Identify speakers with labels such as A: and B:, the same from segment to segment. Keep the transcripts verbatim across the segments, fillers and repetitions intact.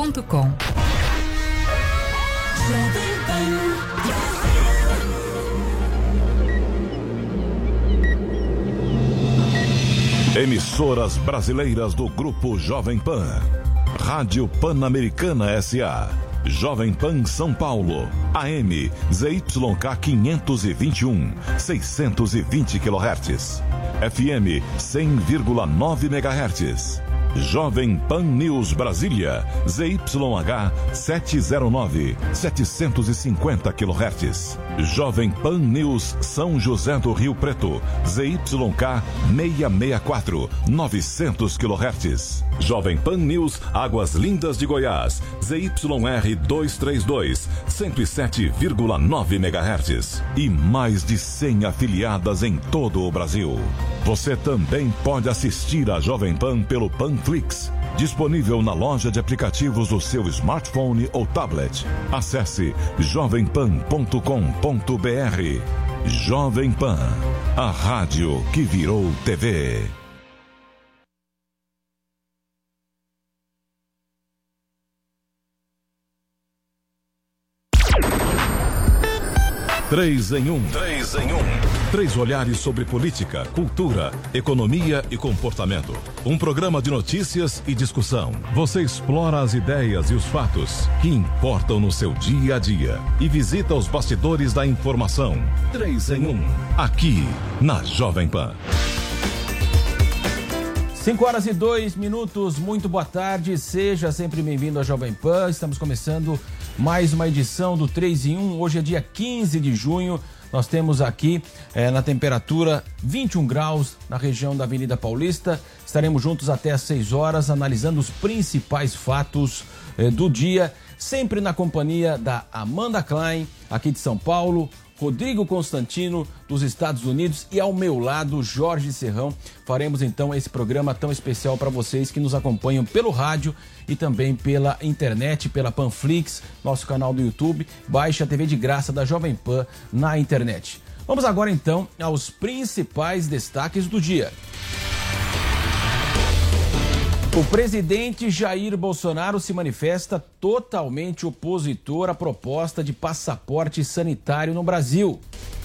A: ponto com.
B: Emissoras brasileiras do Grupo Jovem Pan. Rádio Pan-Americana S A. Jovem Pan São Paulo. A M Z Y K quinhentos e vinte e um, seiscentos e vinte quilohertz. F M cem vírgula nove megahertz. Jovem Pan News Brasília, Z Y H setecentos e nove, setecentos e cinquenta quilohertz. Jovem Pan News São José do Rio Preto, Z Y K seiscentos e sessenta e quatro, novecentos quilohertz. Jovem Pan News Águas Lindas de Goiás, Z Y R duzentos e trinta e dois, cento e sete vírgula nove megahertz. E mais de cem afiliadas em todo o Brasil. Você também pode assistir a Jovem Pan pelo Panflix, disponível na loja de aplicativos do seu smartphone ou tablet. Acesse jovem pan ponto com ponto b r. Jovem Pan, a rádio que virou T V. Três em um. Três em um. Três olhares sobre política, cultura, economia e comportamento. Um programa de notícias e discussão. Você explora as ideias e os fatos que importam no seu dia a dia e visita os bastidores da informação. Três em um. Aqui na Jovem Pan.
C: cinco horas e dois minutos, muito boa tarde, seja sempre bem-vindo à Jovem Pan. Estamos começando mais uma edição do três em um, hoje é dia quinze de junho, nós temos aqui é, na temperatura vinte e um graus na região da Avenida Paulista. Estaremos juntos até às seis horas, analisando os principais fatos é, do dia, sempre na companhia da Amanda Klein, aqui de São Paulo, Rodrigo Constantino, dos Estados Unidos, e ao meu lado, Jorge Serrão. Faremos então esse programa tão especial para vocês que nos acompanham pelo rádio e também pela internet, pela Panflix, nosso canal do YouTube. Baixe a T V de graça da Jovem Pan na internet. Vamos agora então aos principais destaques do dia. O presidente Jair Bolsonaro se manifesta totalmente opositor à proposta de passaporte sanitário no Brasil.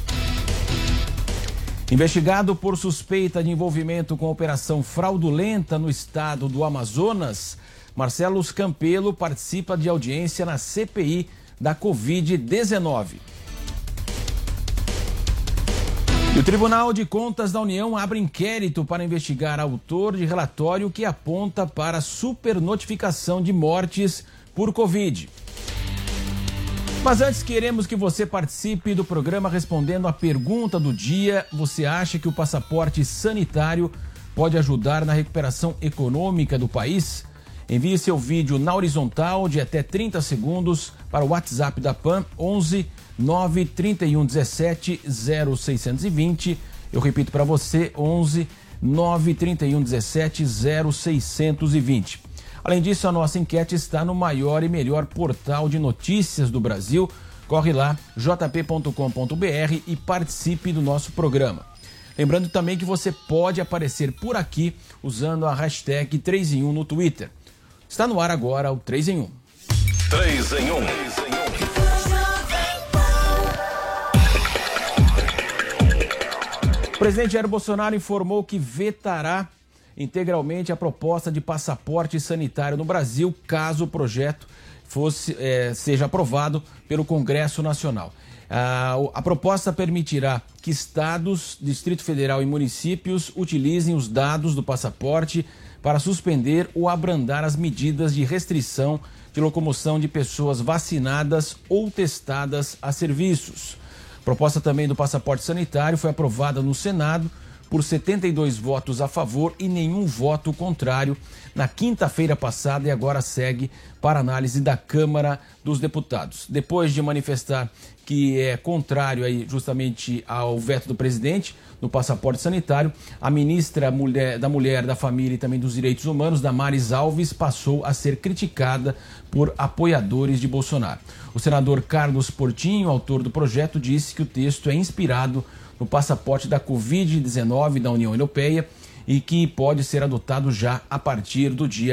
C: Investigado por suspeita de envolvimento com operação fraudulenta no estado do Amazonas, Marcelo Campelo participa de audiência na C P I da covid dezenove. E o Tribunal de Contas da União abre inquérito para investigar autor de relatório que aponta para supernotificação de mortes por Covid. Mas antes queremos que você participe do programa respondendo a pergunta do dia. Você acha que o passaporte sanitário pode ajudar na recuperação econômica do país? Envie seu vídeo na horizontal de até trinta segundos para o WhatsApp da Pan, onze nove trinta e um dezessete zero seiscentos e vinte. Eu repito para você, onze nove trinta e um dezessete zero seiscentos e vinte. Além disso, a nossa enquete está no maior e melhor portal de notícias do Brasil. Corre lá, j p ponto com ponto b r, e participe do nosso programa. Lembrando também que você pode aparecer por aqui usando a hashtag três em um no Twitter. Está no ar agora o três em um.
B: três em um.
C: O presidente Jair Bolsonaro informou que vetará integralmente a proposta de passaporte sanitário no Brasil, caso o projeto fosse, é, seja aprovado pelo Congresso Nacional. A, a proposta permitirá que estados, Distrito Federal e municípios utilizem os dados do passaporte para suspender ou abrandar as medidas de restrição de locomoção de pessoas vacinadas ou testadas a serviços. A proposta também do passaporte sanitário foi aprovada no Senado por setenta e dois votos a favor e nenhum voto contrário na quinta-feira passada, e agora segue para análise da Câmara dos Deputados. Depois de manifestar que é contrário aí justamente ao veto do presidente no passaporte sanitário, a ministra mulher, da Mulher, da Família e também dos Direitos Humanos, Damares Alves, passou a ser criticada por apoiadores de Bolsonaro. O senador Carlos Portinho, autor do projeto, disse que o texto é inspirado no passaporte da covid dezenove da União Europeia e que pode ser adotado já a partir do dia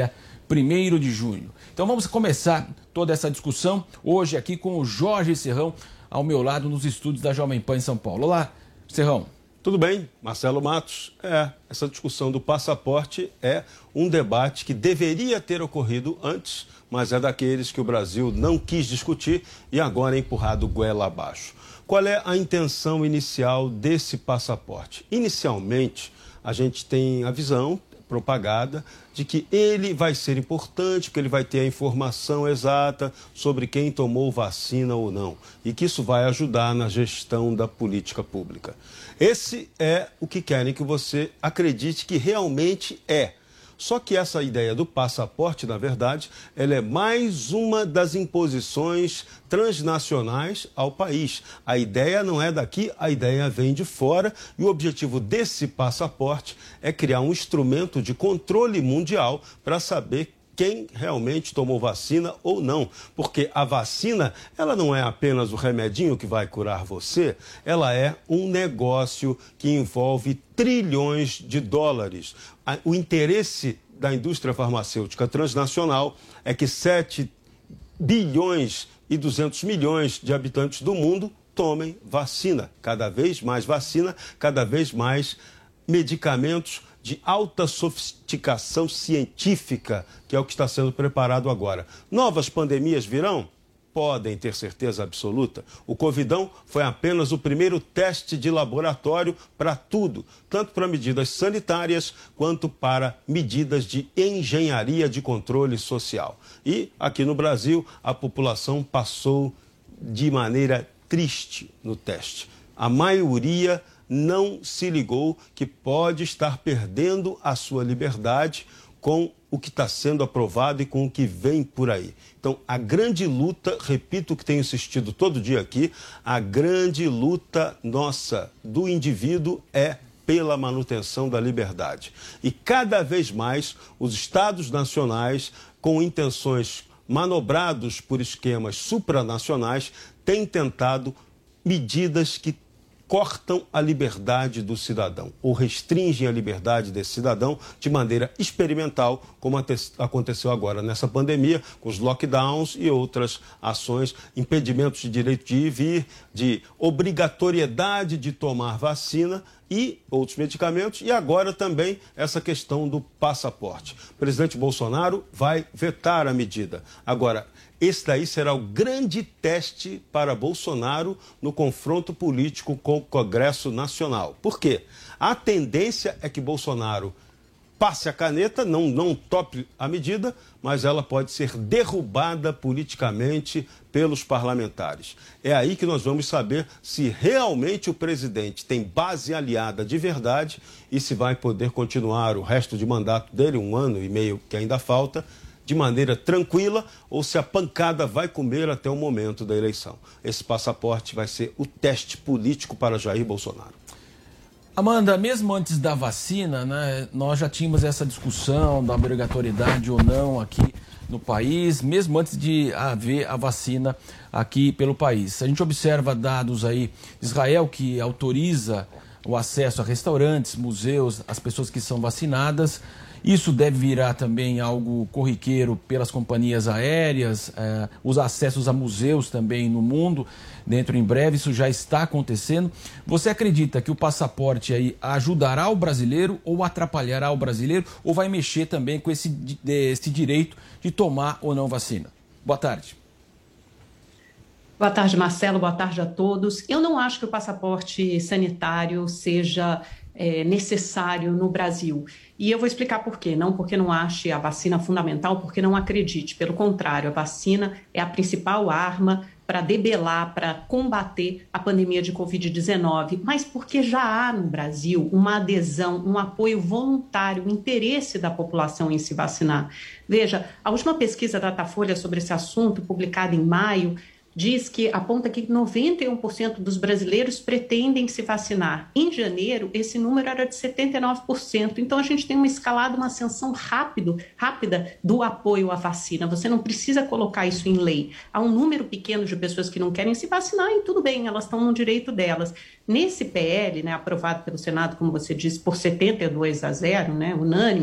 C: primeiro de junho. Então vamos começar toda essa discussão hoje aqui com o Jorge Serrão, ao meu lado nos estúdios da Jovem Pan em São Paulo. Olá, Serrão.
A: Tudo bem, Marcelo Matos. É, essa discussão do passaporte é um debate que deveria ter ocorrido antes, mas é daqueles que o Brasil não quis discutir e agora é empurrado goela abaixo. Qual é a intenção inicial desse passaporte? Inicialmente, a gente tem a visão propagada de que ele vai ser importante, porque ele vai ter a informação exata sobre quem tomou vacina ou não, e que isso vai ajudar na gestão da política pública. Esse é o que querem que você acredite que realmente é. Só que essa ideia do passaporte, na verdade, ela é mais uma das imposições transnacionais ao país. A ideia não é daqui, a ideia vem de fora e o objetivo desse passaporte é criar um instrumento de controle mundial para saber quem realmente tomou vacina ou não. Porque a vacina, ela não é apenas o remedinho que vai curar você, ela é um negócio que envolve trilhões de dólares. O interesse da indústria farmacêutica transnacional é que sete bilhões e duzentos milhões de habitantes do mundo tomem vacina. Cada vez mais vacina, cada vez mais medicamentos de alta sofisticação científica, que é o que está sendo preparado agora. Novas pandemias virão? Podem ter certeza absoluta. O Covidão foi apenas o primeiro teste de laboratório para tudo, tanto para medidas sanitárias quanto para medidas de engenharia de controle social. E aqui no Brasil, a população passou de maneira triste no teste. A maioria não se ligou que pode estar perdendo a sua liberdade com o que está sendo aprovado e com o que vem por aí. Então, a grande luta, repito o que tenho insistido todo dia aqui, a grande luta nossa, do indivíduo, é pela manutenção da liberdade. E cada vez mais os Estados nacionais, com intenções manobrados por esquemas supranacionais, têm tentado medidas que cortam a liberdade do cidadão ou restringem a liberdade desse cidadão de maneira experimental, como aconteceu agora nessa pandemia, com os lockdowns e outras ações, impedimentos de direito de ir e vir, de obrigatoriedade de tomar vacina e outros medicamentos, e agora também essa questão do passaporte. O presidente Bolsonaro vai vetar a medida. Agora, esse daí será o grande teste para Bolsonaro no confronto político com o Congresso Nacional. Por quê? A tendência é que Bolsonaro passe a caneta, não, não tope a medida, mas ela pode ser derrubada politicamente pelos parlamentares. É aí que nós vamos saber se realmente o presidente tem base aliada de verdade e se vai poder continuar o resto de mandato dele, um ano e meio que ainda falta, de maneira tranquila, ou se a pancada vai comer até o momento da eleição. Esse passaporte vai ser o teste político para Jair Bolsonaro.
C: Amanda, mesmo antes da vacina, né, nós já tínhamos essa discussão da obrigatoriedade ou não aqui no país, mesmo antes de haver a vacina aqui pelo país. A gente observa dados aí, Israel, que autoriza o acesso a restaurantes, museus, as pessoas que são vacinadas. Isso deve virar também algo corriqueiro pelas companhias aéreas, eh, os acessos a museus também no mundo, dentro em breve, isso já está acontecendo. Você acredita que o passaporte aí ajudará o brasileiro ou atrapalhará o brasileiro, ou vai mexer também com esse, esse direito de tomar ou não vacina? Boa tarde.
D: Boa tarde, Marcelo. Boa tarde a todos. Eu não acho que o passaporte sanitário seja é, necessário no Brasil. E eu vou explicar por quê. Não porque não ache a vacina fundamental, porque não acredite. Pelo contrário, a vacina é a principal arma para debelar, para combater a pandemia de covid dezenove, mas porque já há no Brasil uma adesão, um apoio voluntário, um interesse da população em se vacinar. Veja, a última pesquisa da Datafolha sobre esse assunto, publicada em maio, diz que aponta que noventa e um por cento dos brasileiros pretendem se vacinar. Em janeiro, esse número era de setenta e nove por cento. Então, a gente tem uma escalada, uma ascensão rápido, rápida do apoio à vacina. Você não precisa colocar isso em lei. Há um número pequeno de pessoas que não querem se vacinar e tudo bem, elas estão no direito delas. Nesse P L, né, aprovado pelo Senado, como você disse, por setenta e dois a zero, né, unânime,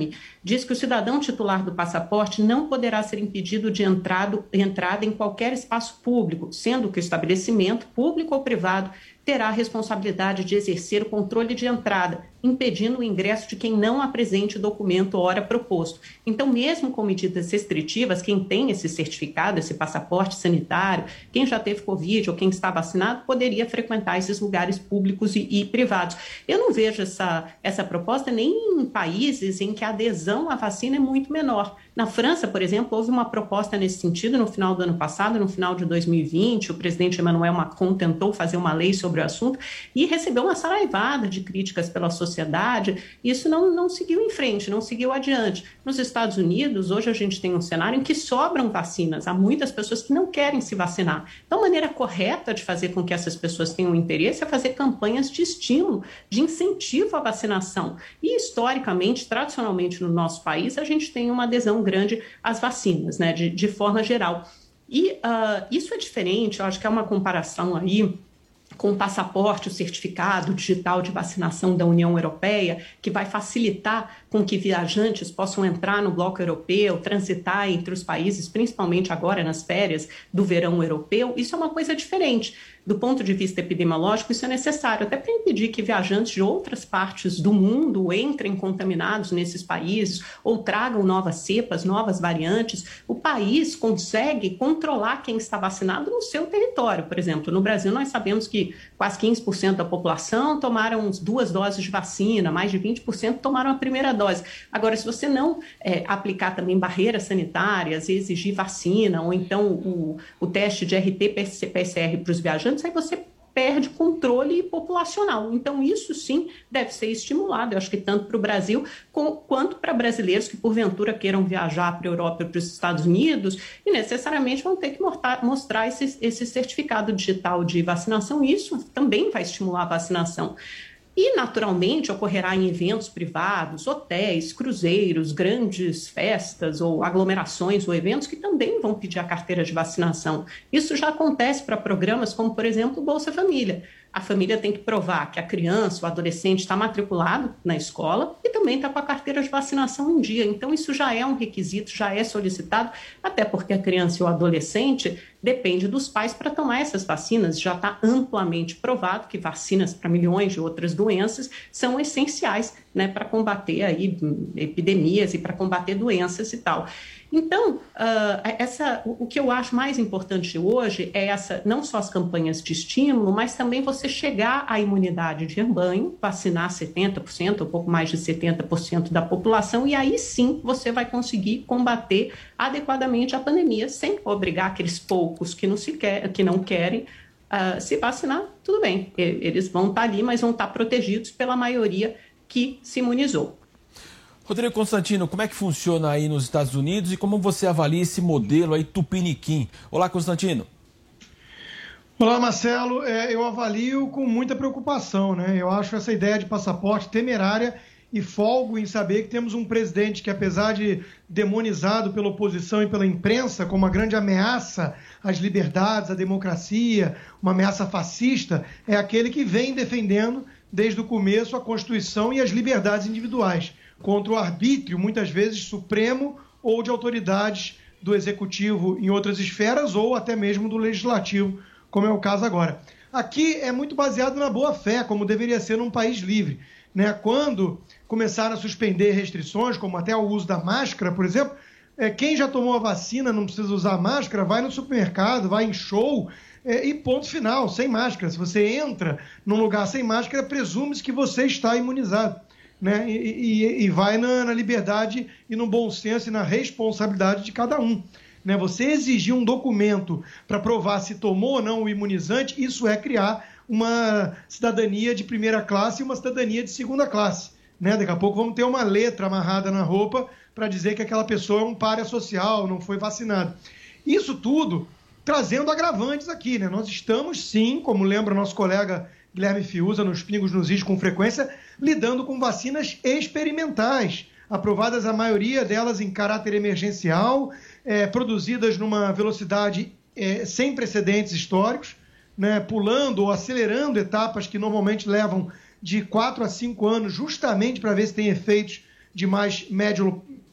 D: diz que o cidadão titular do passaporte não poderá ser impedido de entrado, entrada em qualquer espaço público, sendo que o estabelecimento, público ou privado, terá a responsabilidade de exercer o controle de entrada, impedindo o ingresso de quem não apresente o documento ora proposto. Então, mesmo com medidas restritivas, quem tem esse certificado, esse passaporte sanitário, quem já teve Covid ou quem está vacinado, poderia frequentar esses lugares públicos e, e privados. Eu não vejo essa, essa proposta nem em países em que a adesão à vacina é muito menor. Na França, por exemplo, houve uma proposta nesse sentido no final do ano passado, no final de dois mil e vinte, o presidente Emmanuel Macron tentou fazer uma lei sobre o assunto e recebeu uma saraivada de críticas pela sociedade, e isso não, não seguiu em frente, não seguiu adiante. Nos Estados Unidos, hoje a gente tem um cenário em que sobram vacinas, há muitas pessoas que não querem se vacinar. Então, a maneira correta de fazer com que essas pessoas tenham interesse é fazer campanhas de estímulo, de incentivo à vacinação. E, historicamente, tradicionalmente no nosso país, a gente tem uma adesão grande às vacinas, né, de, de forma geral. E uh, isso é diferente, eu acho que é uma comparação aí com o passaporte, o certificado digital de vacinação da União Europeia, que vai facilitar com que viajantes possam entrar no bloco europeu, transitar entre os países, principalmente agora nas férias do verão europeu. Isso é uma coisa diferente. Do ponto de vista epidemiológico, isso é necessário, até para impedir que viajantes de outras partes do mundo entrem contaminados nesses países ou tragam novas cepas, novas variantes. O país consegue controlar quem está vacinado no seu território. Por exemplo, no Brasil, nós sabemos que quase quinze por cento da população tomaram duas doses de vacina, mais de vinte por cento tomaram a primeira dose. Agora, se você não é, aplicar também barreiras sanitárias, exigir vacina, ou então o, o teste de R T P C R para os viajantes, aí você perde controle populacional. Então, isso sim deve ser estimulado, eu acho que tanto para o Brasil com, quanto para brasileiros que, porventura, queiram viajar para a Europa e para os Estados Unidos e necessariamente vão ter que mostrar, mostrar esse, esse certificado digital de vacinação. Isso também vai estimular a vacinação. E, naturalmente, ocorrerá em eventos privados, hotéis, cruzeiros, grandes festas ou aglomerações ou eventos que também vão pedir a carteira de vacinação. Isso já acontece para programas como, por exemplo, o Bolsa Família. A família tem que provar que a criança, o adolescente está matriculado na escola e também está com a carteira de vacinação em dia. Então, isso já é um requisito, já é solicitado, até porque a criança e o adolescente depende dos pais para tomar essas vacinas. Já está amplamente provado que vacinas para milhões de outras doenças são essenciais, né, para combater aí epidemias e para combater doenças e tal. Então, uh, essa, o, o que eu acho mais importante hoje é essa, não só as campanhas de estímulo, mas também você chegar à imunidade de rebanho, vacinar setenta por cento, ou pouco mais de setenta por cento da população, e aí sim você vai conseguir combater adequadamente a pandemia, sem obrigar aqueles poucos que não, se quer, que não querem uh, se vacinar. Tudo bem, eles vão estar ali, mas vão estar protegidos pela maioria que se imunizou.
C: Rodrigo Constantino, como é que funciona aí nos Estados Unidos e como você avalia esse modelo aí tupiniquim? Olá, Constantino.
E: Olá, Marcelo. É, eu avalio com muita preocupação, né? Eu acho essa ideia de passaporte temerária e folgo em saber que temos um presidente que, apesar de demonizado pela oposição e pela imprensa como uma grande ameaça às liberdades, à democracia, uma ameaça fascista, é aquele que vem defendendo desde o começo a Constituição e as liberdades individuais, contra o arbítrio, muitas vezes supremo, ou de autoridades do executivo em outras esferas, ou até mesmo do legislativo, como é o caso agora. Aqui é muito baseado na boa-fé, como deveria ser num país livre, né? Quando começaram a suspender restrições, como até o uso da máscara, por exemplo, é, quem já tomou a vacina não precisa usar máscara, vai no supermercado, vai em show, é, e ponto final, sem máscara. Se você entra num lugar sem máscara, presume-se que você está imunizado. Né? E, e, e vai na, na liberdade e no bom senso e na responsabilidade de cada um. Né? Você exigir um documento para provar se tomou ou não o imunizante, isso é criar uma cidadania de primeira classe e uma cidadania de segunda classe. Né? Daqui a pouco vamos ter uma letra amarrada na roupa para dizer que aquela pessoa é um pária social, não foi vacinado. Isso tudo trazendo agravantes aqui. Né? Nós estamos, sim, como lembra o nosso colega Guilherme Fiuza, nos Pingos nos Is com frequência, lidando com vacinas experimentais, aprovadas a maioria delas em caráter emergencial, é, produzidas numa velocidade é, sem precedentes históricos, né, pulando ou acelerando etapas que normalmente levam de quatro a cinco anos, justamente para ver se tem efeitos de mais médio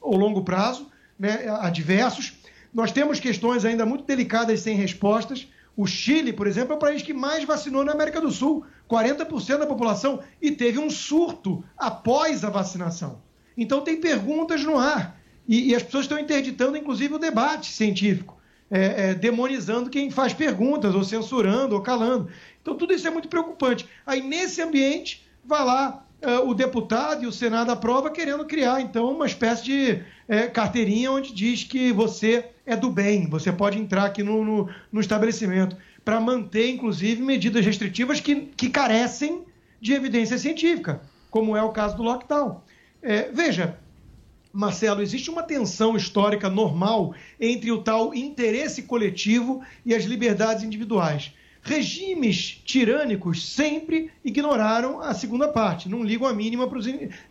E: ao longo prazo, né, adversos. Nós temos questões ainda muito delicadas sem respostas. O Chile, por exemplo, é o país que mais vacinou na América do Sul, quarenta por cento da população, e teve um surto após a vacinação. Então tem perguntas no ar, e, e as pessoas estão interditando, inclusive, o debate científico, é, é, demonizando quem faz perguntas, ou censurando, ou calando. Então tudo isso é muito preocupante. Aí, nesse ambiente, vai lá uh, o deputado e o Senado aprova, querendo criar, então, uma espécie de é, carteirinha onde diz que você é do bem, você pode entrar aqui no, no, no estabelecimento, para manter, inclusive, medidas restritivas que, que carecem de evidência científica, como é o caso do lockdown. É, veja, Marcelo, existe uma tensão histórica normal entre o tal interesse coletivo e as liberdades individuais. Regimes tirânicos sempre ignoraram a segunda parte, não ligam a mínima para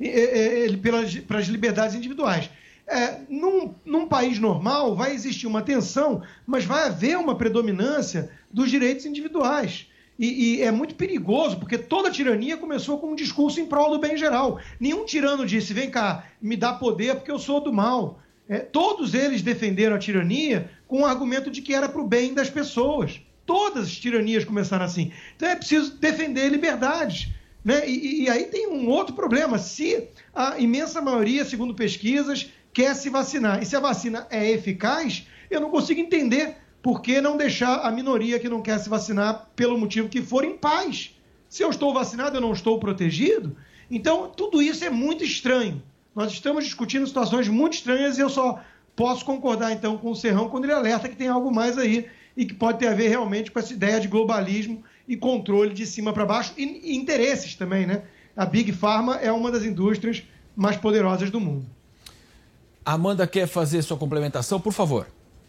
E: as liberdades individuais. É, num, num país normal vai existir uma tensão, mas vai haver uma predominância dos direitos individuais. E, e é muito perigoso, porque toda tirania começou com um discurso em prol do bem geral. Nenhum tirano disse, vem cá, me dá poder porque eu sou do mal. É, todos eles defenderam a tirania com o argumento de que era para o bem das pessoas. Todas as tiranias começaram assim. Então é preciso defender liberdades. Né? E, e aí tem um outro problema. Se a imensa maioria, segundo pesquisas, quer se vacinar, e se a vacina é eficaz, eu não consigo entender por que não deixar a minoria que não quer se vacinar, pelo motivo que for, em paz. Se eu estou vacinado, eu não estou protegido? Então, tudo isso é muito estranho. Nós estamos discutindo situações muito estranhas e eu só posso concordar, então, com o Serrão quando ele alerta que tem algo mais aí e que pode ter a ver realmente com essa ideia de globalismo e controle de cima para baixo e, e interesses também, né? A Big Pharma é uma das indústrias mais poderosas do mundo.
C: Amanda quer fazer sua complementação, por favor.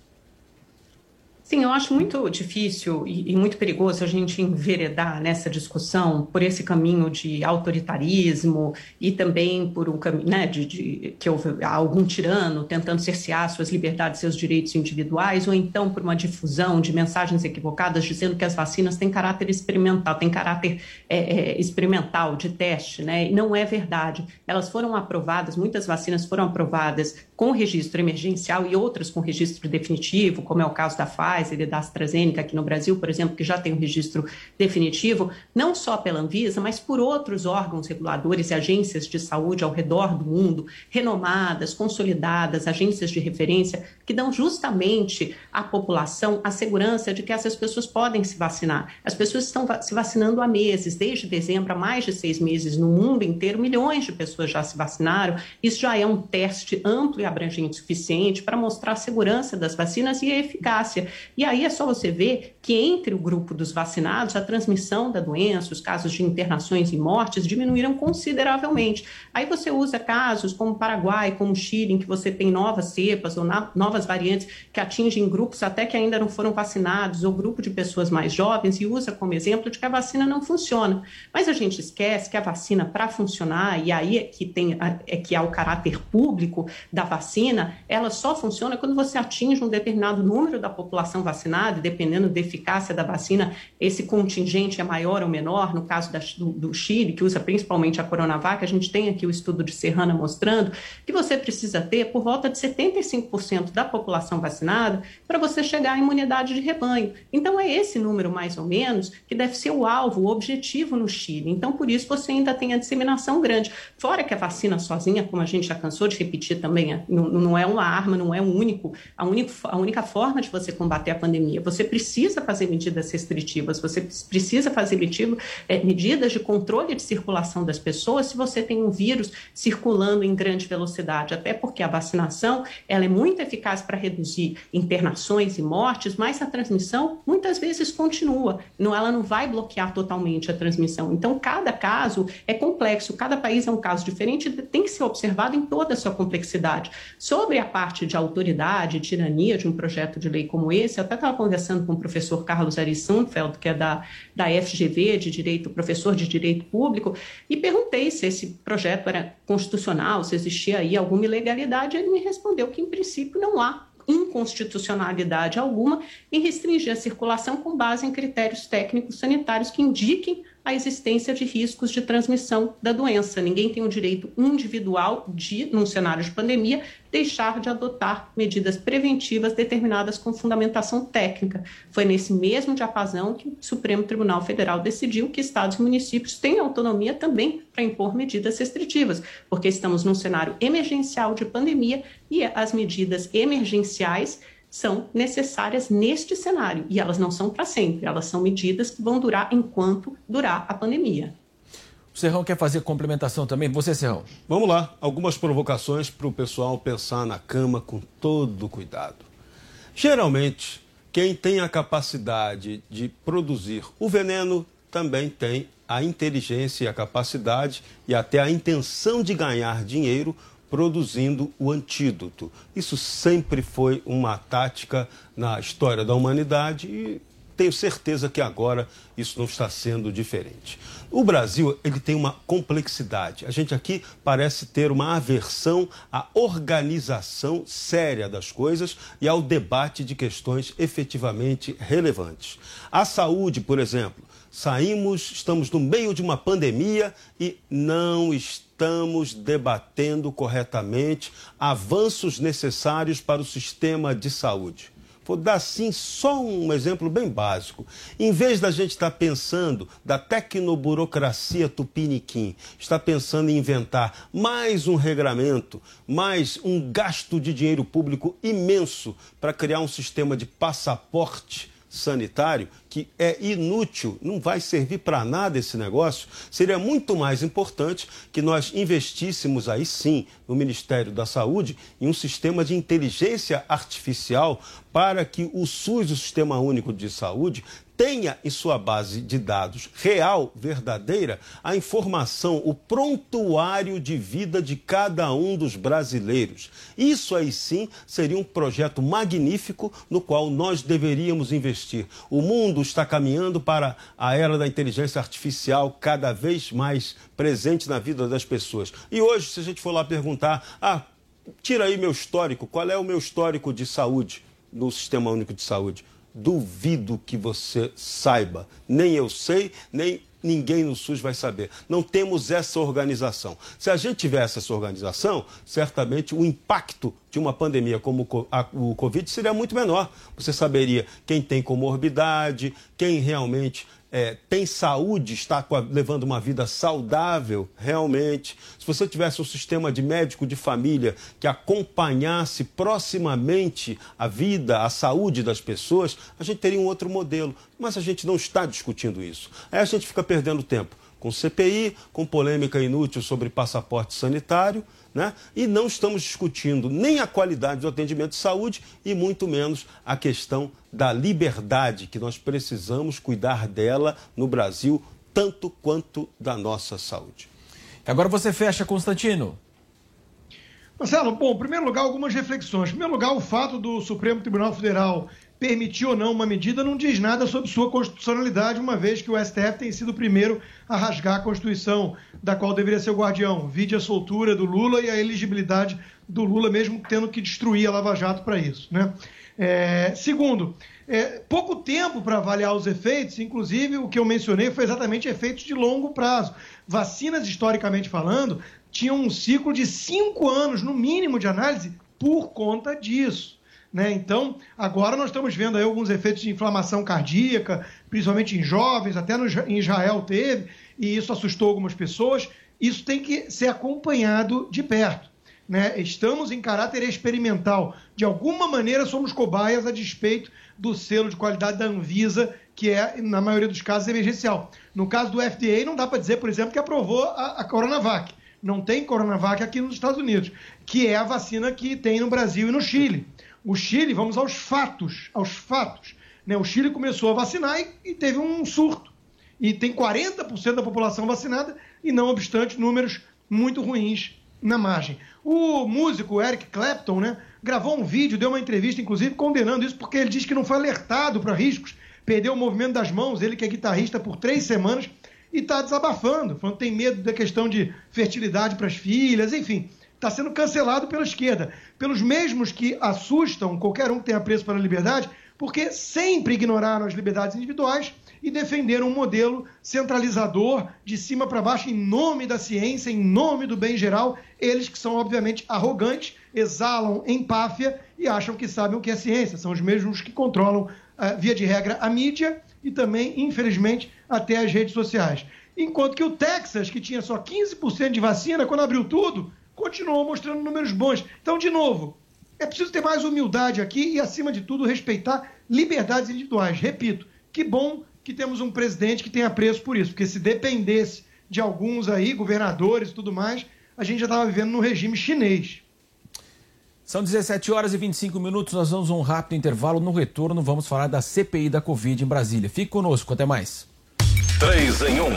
D: Sim, eu acho muito difícil e, e muito perigoso a gente enveredar nessa discussão por esse caminho de autoritarismo e também por um caminho, né, de, de que houve algum tirano tentando cercear suas liberdades, seus direitos individuais, ou então por uma difusão de mensagens equivocadas dizendo que as vacinas têm caráter experimental, têm caráter é, é, experimental, de teste, né? E não é verdade. Elas foram aprovadas, muitas vacinas foram aprovadas com registro emergencial e outras com registro definitivo, como é o caso da Pfizer e da AstraZeneca aqui no Brasil, por exemplo, que já tem um registro definitivo, não só pela Anvisa, mas por outros órgãos reguladores e agências de saúde ao redor do mundo, renomadas, consolidadas, agências de referência, que dão justamente à população a segurança de que essas pessoas podem se vacinar. As pessoas estão se vacinando há meses, desde dezembro, há mais de seis meses no mundo inteiro, milhões de pessoas já se vacinaram. Isso já é um teste amplo e abrangente o suficiente para mostrar a segurança das vacinas e a eficácia. E aí é só você ver que entre o grupo dos vacinados, a transmissão da doença, os casos de internações e mortes diminuíram consideravelmente. Aí você usa casos como Paraguai, como Chile, em que você tem novas cepas ou na, novas variantes que atingem grupos até que ainda não foram vacinados ou grupo de pessoas mais jovens e usa como exemplo de que a vacina não funciona. Mas a gente esquece que a vacina, para funcionar, e aí é que, tem, é que há o caráter público da vacina, ela só funciona quando você atinge um determinado número da população vacinada, e dependendo da eficácia da vacina, esse contingente é maior ou menor. No caso da, do, do Chile, que usa principalmente a Coronavac, a gente tem aqui o estudo de Serrana mostrando que você precisa ter por volta de setenta e cinco por cento da população vacinada para você chegar à imunidade de rebanho. Então é esse número, mais ou menos, que deve ser o alvo, o objetivo no Chile. Então, por isso, você ainda tem a disseminação grande. Fora que a vacina sozinha, como a gente já cansou de repetir também, não, não é uma arma, não é um único, a, único, a única forma de você combater a pandemia. Você precisa fazer medidas restritivas, você precisa fazer medida, é, medidas de controle de circulação das pessoas se você tem um vírus circulando em grande velocidade, até porque a vacinação ela é muito eficaz para reduzir internações e mortes, mas a transmissão muitas vezes continua, não, ela não vai bloquear totalmente a transmissão. Então, cada caso é complexo, cada país é um caso diferente, tem que ser observado em toda a sua complexidade. Sobre a parte de autoridade, tirania de um projeto de lei como esse, eu até estava conversando com o professor Carlos Ari Sundfeld, que é da, da F G V, de direito, professor de Direito Público, e perguntei se esse projeto era constitucional, se existia aí alguma ilegalidade. Ele me respondeu que, em princípio, não há inconstitucionalidade alguma em restringir a circulação com base em critérios técnicos sanitários que indiquem a existência de riscos de transmissão da doença. Ninguém tem o direito individual de, num cenário de pandemia, deixar de adotar medidas preventivas determinadas com fundamentação técnica. Foi nesse mesmo diapasão que o Supremo Tribunal Federal decidiu que estados e municípios têm autonomia também para impor medidas restritivas, porque estamos num cenário emergencial de pandemia e as medidas emergenciais são necessárias neste cenário, e elas não são para sempre, elas são medidas que vão durar enquanto durar a pandemia.
C: O Serrão quer fazer complementação também? Você, Serrão.
A: Vamos lá, algumas provocações para o pessoal pensar na cama com todo cuidado. Geralmente, quem tem a capacidade de produzir o veneno também tem a inteligência e a capacidade e até a intenção de ganhar dinheiro produzindo o antídoto. Isso sempre foi uma tática na história da humanidade e tenho certeza que agora isso não está sendo diferente. O Brasil, ele tem uma complexidade. A gente aqui parece ter uma aversão à organização séria das coisas e ao debate de questões efetivamente relevantes. A saúde, por exemplo, saímos, estamos no meio de uma pandemia e não estamos Estamos debatendo corretamente avanços necessários para o sistema de saúde. Vou dar, sim, só um exemplo bem básico. Em vez da gente estar pensando da tecnoburocracia tupiniquim, está pensando em inventar mais um regramento, mais um gasto de dinheiro público imenso para criar um sistema de passaporte sanitário que é inútil, não vai servir para nada esse negócio, seria muito mais importante que nós investíssemos aí sim no Ministério da Saúde em um sistema de inteligência artificial para que o SUS, o Sistema Único de Saúde, tenha em sua base de dados real, verdadeira, a informação, o prontuário de vida de cada um dos brasileiros. Isso aí sim seria um projeto magnífico no qual nós deveríamos investir. O mundo está caminhando para a era da inteligência artificial cada vez mais presente na vida das pessoas. E hoje, se a gente for lá perguntar, ah, tira aí meu histórico, qual é o meu histórico de saúde no Sistema Único de Saúde? Duvido que você saiba. Nem eu sei, nem ninguém no SUS vai saber. Não temos essa organização. Se a gente tivesse essa organização, certamente o impacto de uma pandemia como o Covid seria muito menor. Você saberia quem tem comorbidade, quem realmente é, tem saúde, está levando uma vida saudável realmente. Se você tivesse um sistema de médico de família que acompanhasse proximamente a vida, a saúde das pessoas, a gente teria um outro modelo. Mas a gente não está discutindo isso. Aí a gente fica perdendo tempo com C P I, com polêmica inútil sobre passaporte sanitário, né? E não estamos discutindo nem a qualidade do atendimento de saúde e muito menos a questão da liberdade, que nós precisamos cuidar dela no Brasil, tanto quanto da nossa saúde.
C: Agora você fecha, Constantino.
E: Marcelo, bom, em primeiro lugar, algumas reflexões. Em primeiro lugar, o fato do Supremo Tribunal Federal permitir ou não uma medida não diz nada sobre sua constitucionalidade, uma vez que o S T F tem sido o primeiro a rasgar a Constituição, da qual deveria ser o guardião. Vide a soltura do Lula e a elegibilidade do Lula, mesmo tendo que destruir a Lava Jato para isso, né? É, segundo, é, pouco tempo para avaliar os efeitos, inclusive o que eu mencionei foi exatamente efeitos de longo prazo. Vacinas, historicamente falando, tinham um ciclo de cinco anos, no mínimo, de análise por conta disso. Né? Então, agora nós estamos vendo aí alguns efeitos de inflamação cardíaca, principalmente em jovens, até no, em Israel teve, e isso assustou algumas pessoas. Isso tem que ser acompanhado de perto. Né? Estamos em caráter experimental. De alguma maneira, somos cobaias a despeito do selo de qualidade da Anvisa, que é, na maioria dos casos, emergencial. No caso do F D A, não dá para dizer, por exemplo, que aprovou a, a Coronavac. Não tem Coronavac aqui nos Estados Unidos, que é a vacina que tem no Brasil e no Chile. O Chile, vamos aos fatos, aos fatos. Né? O Chile começou a vacinar e, e teve um surto. E tem quarenta por cento da população vacinada e, não obstante, números muito ruins na margem. O músico Eric Clapton, né, gravou um vídeo, deu uma entrevista, inclusive, condenando isso, porque ele diz que não foi alertado para riscos, perdeu o movimento das mãos, ele que é guitarrista por três semanas, e está desabafando, falando que tem medo da questão de fertilidade para as filhas, enfim, está sendo cancelado pela esquerda, pelos mesmos que assustam qualquer um que tenha preço pela liberdade, porque sempre ignoraram as liberdades individuais e defenderam um modelo centralizador, de cima para baixo, em nome da ciência, em nome do bem geral. Eles que são, obviamente, arrogantes, exalam empáfia e acham que sabem o que é ciência. São os mesmos que controlam, uh, via de regra, a mídia e também, infelizmente, até as redes sociais. Enquanto que o Texas, que tinha só quinze por cento de vacina, quando abriu tudo, continuou mostrando números bons. Então, de novo, é preciso ter mais humildade aqui e, acima de tudo, respeitar liberdades individuais. Repito, que bom que temos um presidente que tenha preço por isso, porque se dependesse de alguns aí, governadores e tudo mais, a gente já estava vivendo no regime chinês.
C: São dezessete horas e vinte e cinco minutos, nós vamos a um rápido intervalo. No retorno, vamos falar da C P I da Covid em Brasília. Fique conosco, até mais.
B: três em um.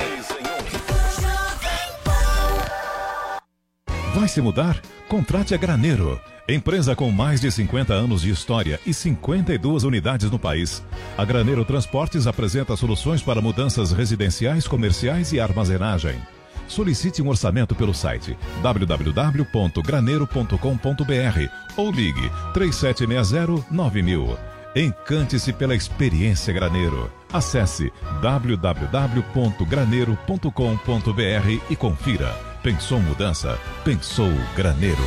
B: Vai se mudar? Contrate a Graneiro. Empresa com mais de cinquenta anos de história e cinquenta e duas unidades no país. A Graneiro Transportes apresenta soluções para mudanças residenciais, comerciais e armazenagem. Solicite um orçamento pelo site w w w ponto graneiro ponto com ponto b r ou ligue três sete seis zero nove mil. Encante-se pela experiência Graneiro. Acesse w w w ponto graneiro ponto com ponto b r e confira. Pensou mudança? Pensou Graneiro.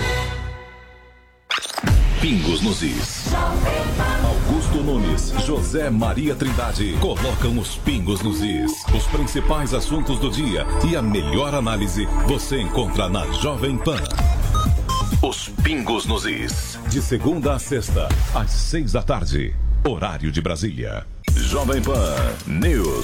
B: Pingos nos is. Augusto Nunes, José Maria Trindade colocam os pingos nos is. Os principais assuntos do dia e a melhor análise você encontra na Jovem Pan. Os pingos nos is. De segunda a sexta, às seis da tarde. Horário de Brasília. Jovem Pan News.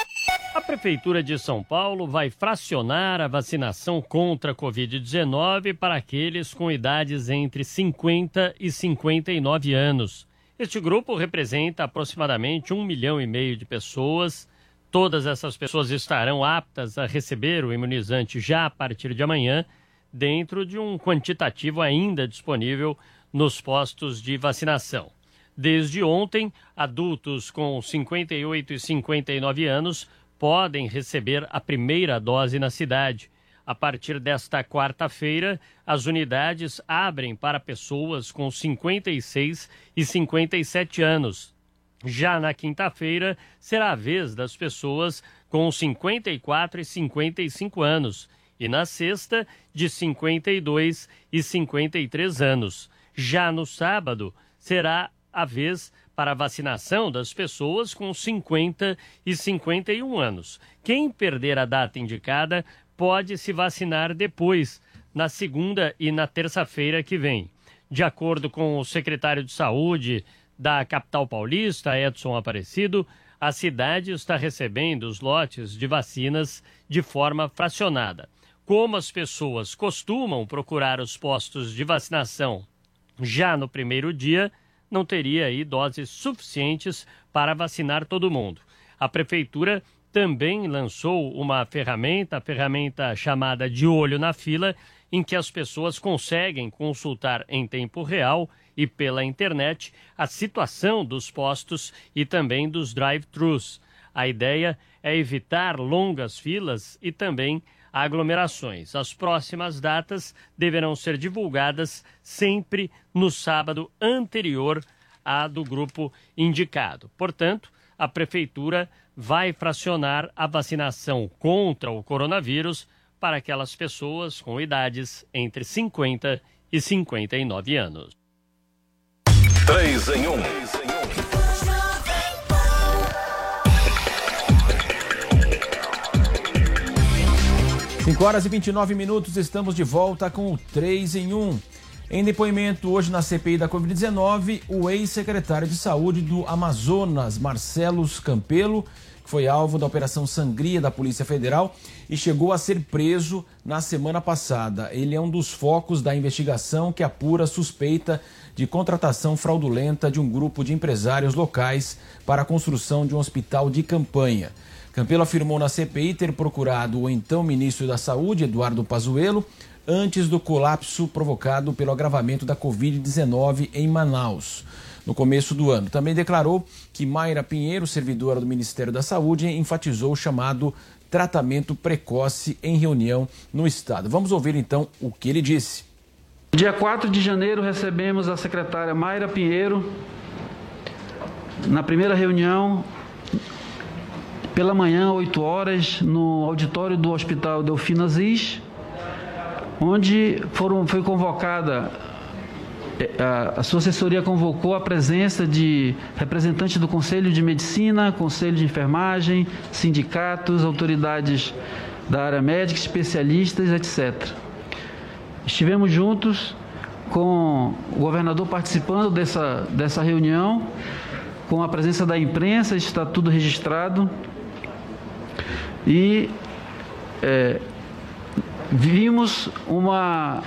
F: A Prefeitura de São Paulo vai fracionar a vacinação contra a covid dezenove para aqueles com idades entre cinquenta e cinquenta e nove anos. Este grupo representa aproximadamente um milhão e meio de pessoas. Todas essas pessoas estarão aptas a receber o imunizante já a partir de amanhã, dentro de um quantitativo ainda disponível nos postos de vacinação. Desde ontem, adultos com cinquenta e oito e cinquenta e nove anos podem receber a primeira dose na cidade. A partir desta quarta-feira, as unidades abrem para pessoas com cinquenta e seis e cinquenta e sete anos. Já na quinta-feira, será a vez das pessoas com cinquenta e quatro e cinquenta e cinco anos. E na sexta, de cinquenta e dois e cinquenta e três anos. Já no sábado, será a vez para a vacinação das pessoas com cinquenta e cinquenta e um anos. Quem perder a data indicada pode se vacinar depois, na segunda e na terça-feira que vem. De acordo com o secretário de Saúde da capital paulista, Edson Aparecido, a cidade está recebendo os lotes de vacinas de forma fracionada. Como as pessoas costumam procurar os postos de vacinação já no primeiro dia, não teria aí doses suficientes para vacinar todo mundo. A Prefeitura também lançou uma ferramenta, a ferramenta chamada de Olho na Fila, em que as pessoas conseguem consultar em tempo real e pela internet a situação dos postos e também dos drive-thrus. A ideia é evitar longas filas e também aglomerações. As próximas datas deverão ser divulgadas sempre no sábado anterior à do grupo indicado. Portanto, a Prefeitura vai fracionar a vacinação contra o coronavírus para aquelas pessoas com idades entre cinquenta e cinquenta e nove anos.
B: três em um.
C: cinco horas e vinte e nove minutos, estamos de volta com o três em um. Em depoimento hoje na C P I da covid dezenove, o ex-secretário de Saúde do Amazonas, Marcelo Campelo, que foi alvo da Operação Sangria da Polícia Federal e chegou a ser preso na semana passada. Ele é um dos focos da investigação que apura suspeita de contratação fraudulenta de um grupo de empresários locais para a construção de um hospital de campanha. Campelo afirmou na C P I ter procurado o então ministro da Saúde, Eduardo Pazuello, antes do colapso provocado pelo agravamento da covid dezenove em Manaus, no começo do ano. Também declarou que Mayra Pinheiro, servidora do Ministério da Saúde, enfatizou o chamado tratamento precoce em reunião no estado. Vamos ouvir então o que ele disse.
G: Dia quatro de janeiro recebemos a secretária Mayra Pinheiro na primeira reunião pela manhã, oito horas, no auditório do Hospital Delfino Aziz, onde foram, foi convocada, a, a sua assessoria convocou a presença de representantes do Conselho de Medicina, Conselho de Enfermagem, sindicatos, autoridades da área médica, especialistas, etcétera. Estivemos juntos com o governador participando dessa, dessa reunião, com a presença da imprensa, está tudo registrado, e é, vimos uma,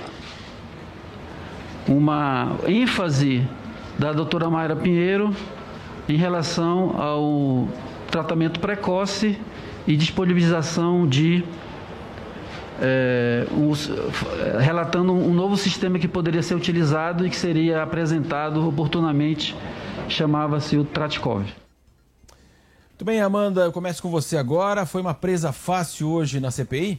G: uma ênfase da doutora Mayra Pinheiro em relação ao tratamento precoce e disponibilização de É, um, relatando um novo sistema que poderia ser utilizado e que seria apresentado oportunamente, chamava-se o Tratkov.
C: Muito bem, Amanda, eu começo com você agora. Foi uma presa fácil hoje na C P I?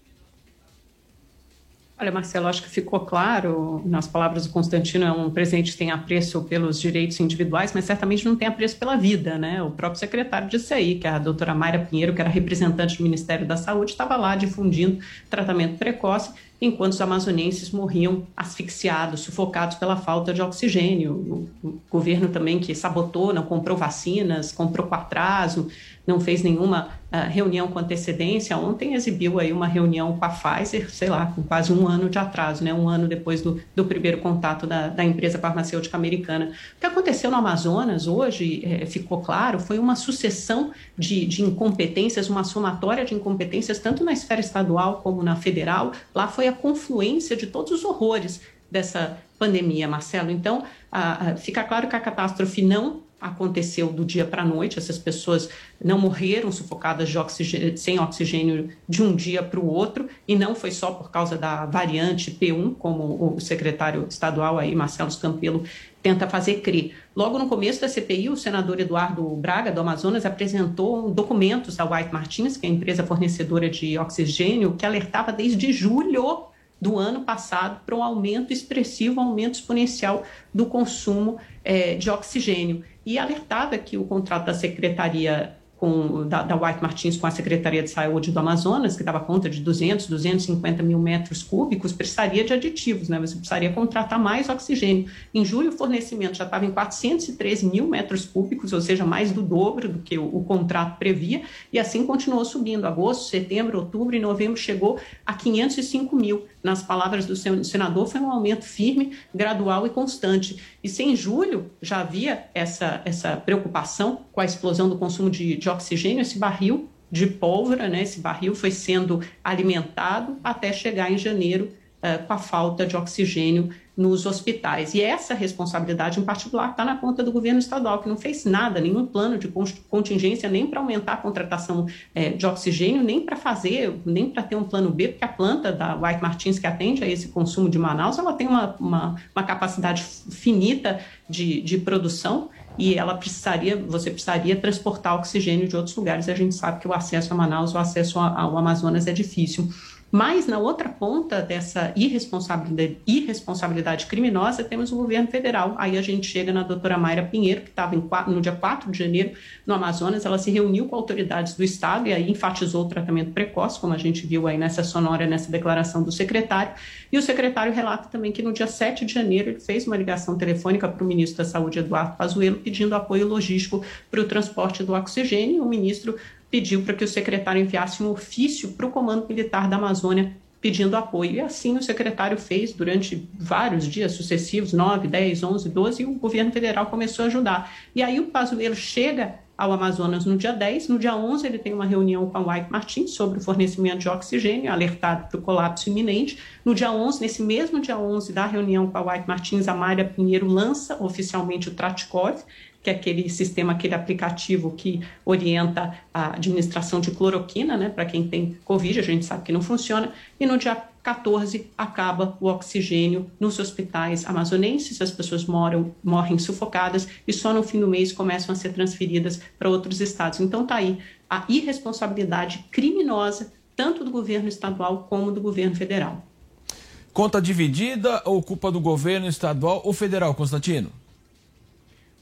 D: Olha, Marcelo, acho que ficou claro, nas palavras do Constantino, é um presidente que tem apreço pelos direitos individuais, mas certamente não tem apreço pela vida, né? O próprio secretário disse aí que a doutora Mayra Pinheiro, que era representante do Ministério da Saúde, estava lá difundindo tratamento precoce, enquanto os amazonenses morriam asfixiados, sufocados pela falta de oxigênio. O, o governo também que sabotou, não comprou vacinas, comprou com atraso, não fez nenhuma uh, reunião com antecedência. Ontem exibiu aí uma reunião com a Pfizer, sei lá, com quase um ano de atraso, né? Um ano depois do, do primeiro contato da, da empresa farmacêutica americana. O que aconteceu no Amazonas hoje, eh, ficou claro, foi uma sucessão de, de incompetências, uma somatória de incompetências, tanto na esfera estadual como na federal. Lá foi a confluência de todos os horrores dessa pandemia, Marcelo. Então, a, a, fica claro que a catástrofe não aconteceu do dia para a noite, essas pessoas não morreram sufocadas de oxigênio, sem oxigênio de um dia para o outro, e não foi só por causa da variante P um, como o secretário estadual aí, Marcelo Campelo, tenta fazer crer. Logo no começo da C P I, o senador Eduardo Braga, do Amazonas, apresentou documentos da White Martins, que é a empresa fornecedora de oxigênio, que alertava desde julho do ano passado para um aumento expressivo, um aumento exponencial do consumo eh, de oxigênio. E alertava que o contrato da Secretaria com, da, da White Martins com a Secretaria de Saúde do Amazonas, que dava conta de duzentos, duzentos e cinquenta mil metros cúbicos, precisaria de aditivos, né? Você precisaria contratar mais oxigênio. Em julho, o fornecimento já estava em quatrocentos e treze mil metros cúbicos, ou seja, mais do dobro do que o, o contrato previa, e assim continuou subindo. Agosto, setembro, outubro e novembro chegou a quinhentos e cinco mil. Nas palavras do senador, foi um aumento firme, gradual e constante. E se em julho já havia essa, essa preocupação com a explosão do consumo de, de oxigênio, esse barril de pólvora, né, esse barril foi sendo alimentado até chegar em janeiro uh, com a falta de oxigênio nos hospitais. E essa responsabilidade, em particular, está na conta do governo estadual, que não fez nada, nenhum plano de contingência, nem para aumentar a contratação é, de oxigênio, nem para fazer, nem para ter um plano B, porque a planta da White Martins, que atende a esse consumo de Manaus, ela tem uma, uma, uma capacidade finita de, de produção, e ela precisaria, você precisaria transportar oxigênio de outros lugares. A gente sabe que o acesso a Manaus, o acesso ao Amazonas é difícil. Mas, na outra ponta dessa irresponsabilidade, irresponsabilidade criminosa, temos o governo federal. Aí a gente chega na doutora Mayra Pinheiro, que estava no dia quatro de janeiro no Amazonas. Ela se reuniu com autoridades do Estado e aí enfatizou o tratamento precoce, como a gente viu aí nessa sonora, nessa declaração do secretário. E o secretário relata também que no dia sete de janeiro ele fez uma ligação telefônica para o ministro da Saúde, Eduardo Pazuello, pedindo apoio logístico para o transporte do oxigênio. O ministro pediu para que o secretário enviasse um ofício para o Comando Militar da Amazônia pedindo apoio. E assim o secretário fez durante vários dias sucessivos, nove, dez, onze, doze, e o governo federal começou a ajudar. E aí o Pazuello chega ao Amazonas no dia dez, no dia onze ele tem uma reunião com a White Martins sobre o fornecimento de oxigênio, alertado para o colapso iminente. No dia onze, nesse mesmo dia onze da reunião com a White Martins, a Mayra Pinheiro lança oficialmente o Tratkov, que é aquele sistema, aquele aplicativo que orienta a administração de cloroquina, né, para quem tem Covid, a gente sabe que não funciona. E no dia quatorze acaba o oxigênio nos hospitais amazonenses, as pessoas moram, morrem sufocadas e só no fim do mês começam a ser transferidas para outros estados. Então está aí a irresponsabilidade criminosa, tanto do governo estadual como do governo federal.
C: Conta dividida ou culpa do governo estadual ou federal, Constantino?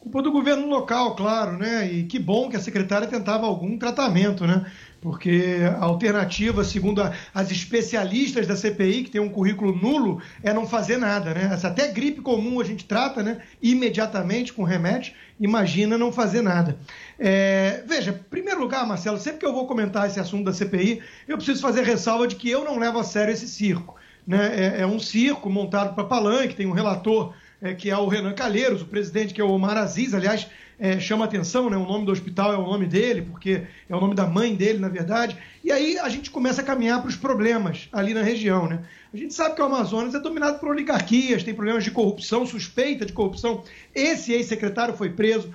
E: Culpa do governo local, claro, né? E que bom que a secretária tentava algum tratamento, né? Porque a alternativa, segundo a, as especialistas da C P I, que tem um currículo nulo, é não fazer nada, né? Até gripe comum a gente trata, né? Imediatamente com remédio, imagina não fazer nada. É, veja, em primeiro lugar, Marcelo, sempre que eu vou comentar esse assunto da C P I, eu preciso fazer ressalva de que eu não levo a sério esse circo, né? É, é um circo montado para palanque, tem um relator é, que é o Renan Calheiros, o presidente que é o Omar Aziz, aliás, é, chama atenção, né? O nome do hospital é o nome dele, porque é o nome da mãe dele, na verdade, e aí a gente começa a caminhar para os problemas ali na região, né? A gente sabe que o Amazonas é dominado por oligarquias, tem problemas de corrupção, suspeita de corrupção, esse ex-secretário foi preso,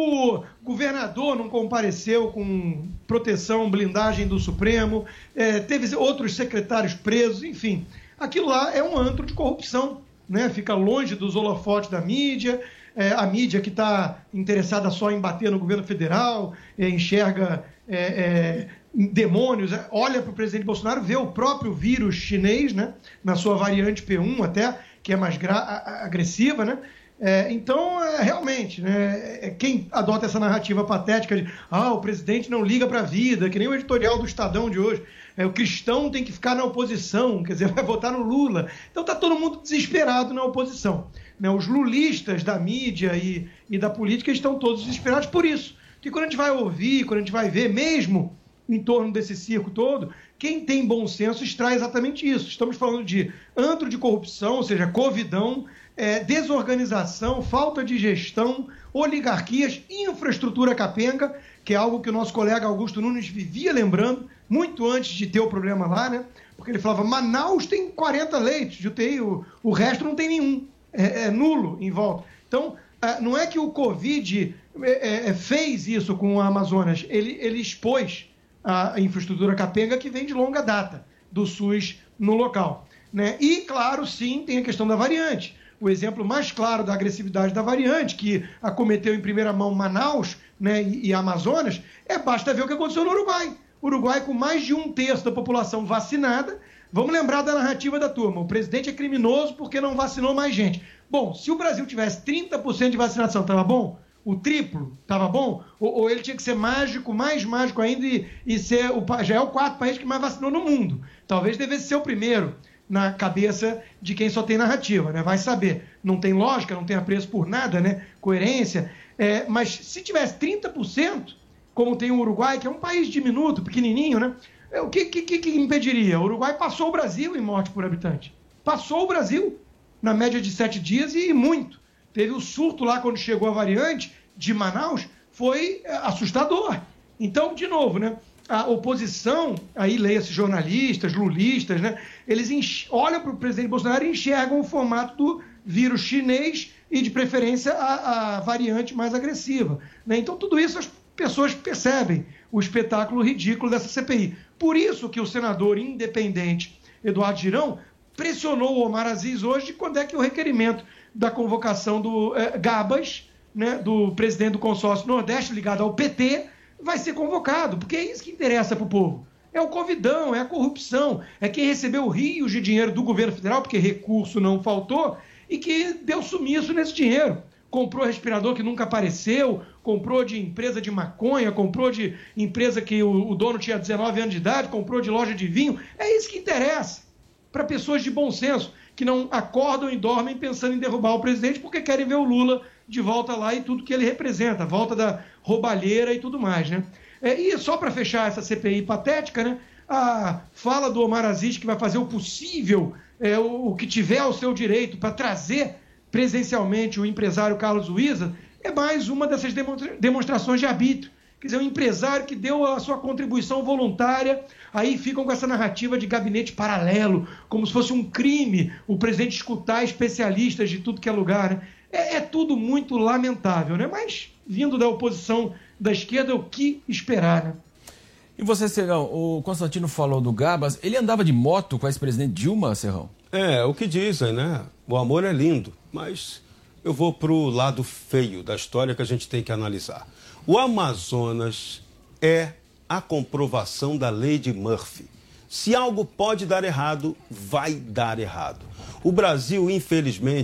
E: o governador não compareceu com proteção, blindagem do Supremo, é, teve outros secretários presos, enfim, aquilo lá é um antro de corrupção, né? Fica longe dos holofotes da mídia, é, a mídia que está interessada só em bater no governo federal, é, enxerga é, é, demônios, é, olha para o presidente Bolsonaro, vê o próprio vírus chinês, né? Na sua variante P um até, que é mais agressiva, né? É, então, é, realmente, né, é, quem adota essa narrativa patética de ah, o presidente não liga para a vida, que nem o editorial do Estadão de hoje, é, o cristão tem que ficar na oposição, quer dizer, vai votar no Lula. Então está todo mundo desesperado na oposição, né? Os lulistas da mídia e, e da política estão todos desesperados por isso. Porque quando a gente vai ouvir, quando a gente vai ver, mesmo em torno desse circo todo, quem tem bom senso extrai exatamente isso. Estamos falando de antro de corrupção, ou seja, covidão, é, desorganização, falta de gestão, oligarquias, infraestrutura capenga, que é algo que o nosso colega Augusto Nunes vivia lembrando, muito antes de ter o problema lá, né? Porque ele falava, Manaus tem quarenta leitos de U T I, o, o resto não tem nenhum, é, é nulo em volta. Então, não é que o Covid é, é, fez isso com o Amazonas, ele, ele expôs a infraestrutura capenga que vem de longa data do SUS no local, né? E, claro, sim, tem a questão da variante. O exemplo mais claro da agressividade da variante, que acometeu em primeira mão Manaus, né, e, e Amazonas, é basta ver o que aconteceu no Uruguai. Uruguai com mais de um terço da população vacinada. Vamos lembrar da narrativa da turma. O presidente é criminoso porque não vacinou mais gente. Bom, se o Brasil tivesse trinta por cento de vacinação, estava bom? O triplo, estava bom? Ou, ou ele tinha que ser mágico, mais mágico ainda, e, e ser o, já é o quarto país que mais vacinou no mundo. Talvez devesse ser o primeiro na cabeça de quem só tem narrativa, né? Vai saber. Não tem lógica, não tem apreço por nada, né? Coerência. É, mas se tivesse trinta por cento, como tem o Uruguai, que é um país diminuto, pequenininho, né? O que, que, que impediria? O Uruguai passou o Brasil em morte por habitante. Passou o Brasil na média de sete dias e muito. Teve o surto lá quando chegou a variante de Manaus, foi assustador. Então, de novo, né? A oposição, aí leia-se jornalistas, lulistas, né? Eles olham para o presidente Bolsonaro e enxergam o formato do vírus chinês e, de preferência, a, a variante mais agressiva, né? Então, tudo isso as pessoas percebem o espetáculo ridículo dessa C P I. Por isso que o senador independente Eduardo Girão pressionou o Omar Aziz hoje de quando é que o requerimento da convocação do eh, Gabas, né, do presidente do consórcio Nordeste, ligado ao P T, vai ser convocado, porque é isso que interessa para o povo. É o covidão, é a corrupção, é quem recebeu rios de dinheiro do governo federal, porque recurso não faltou, e que deu sumiço nesse dinheiro. Comprou respirador que nunca apareceu, comprou de empresa de maconha, comprou de empresa que o, o dono tinha dezenove anos de idade, comprou de loja de vinho. É isso que interessa para pessoas de bom senso, que não acordam e dormem pensando em derrubar o presidente porque querem ver o Lula de volta lá e tudo que ele representa, a volta da roubalheira e tudo mais, né? É, e só para fechar essa C P I patética, né? A fala do Omar Aziz que vai fazer o possível, é, o, o que tiver ao seu direito para trazer presencialmente o empresário Carlos Luiza, é mais uma dessas demonstrações de arbítrio. Quer dizer, um empresário que deu a sua contribuição voluntária, aí ficam com essa narrativa de gabinete paralelo, como se fosse um crime o presidente escutar especialistas de tudo que é lugar, né? É, é tudo muito lamentável, né? Mas, vindo da oposição da esquerda, o que esperar, né?
C: E você, Serrão, o Constantino falou do Gabas, ele andava de moto com a ex-presidente Dilma, Serrão?
A: É, o que dizem, né? O amor é lindo, mas eu vou para o lado feio da história que a gente tem que analisar. O Amazonas é a comprovação da lei de Murphy. Se algo pode dar errado, vai dar errado. O Brasil, infelizmente,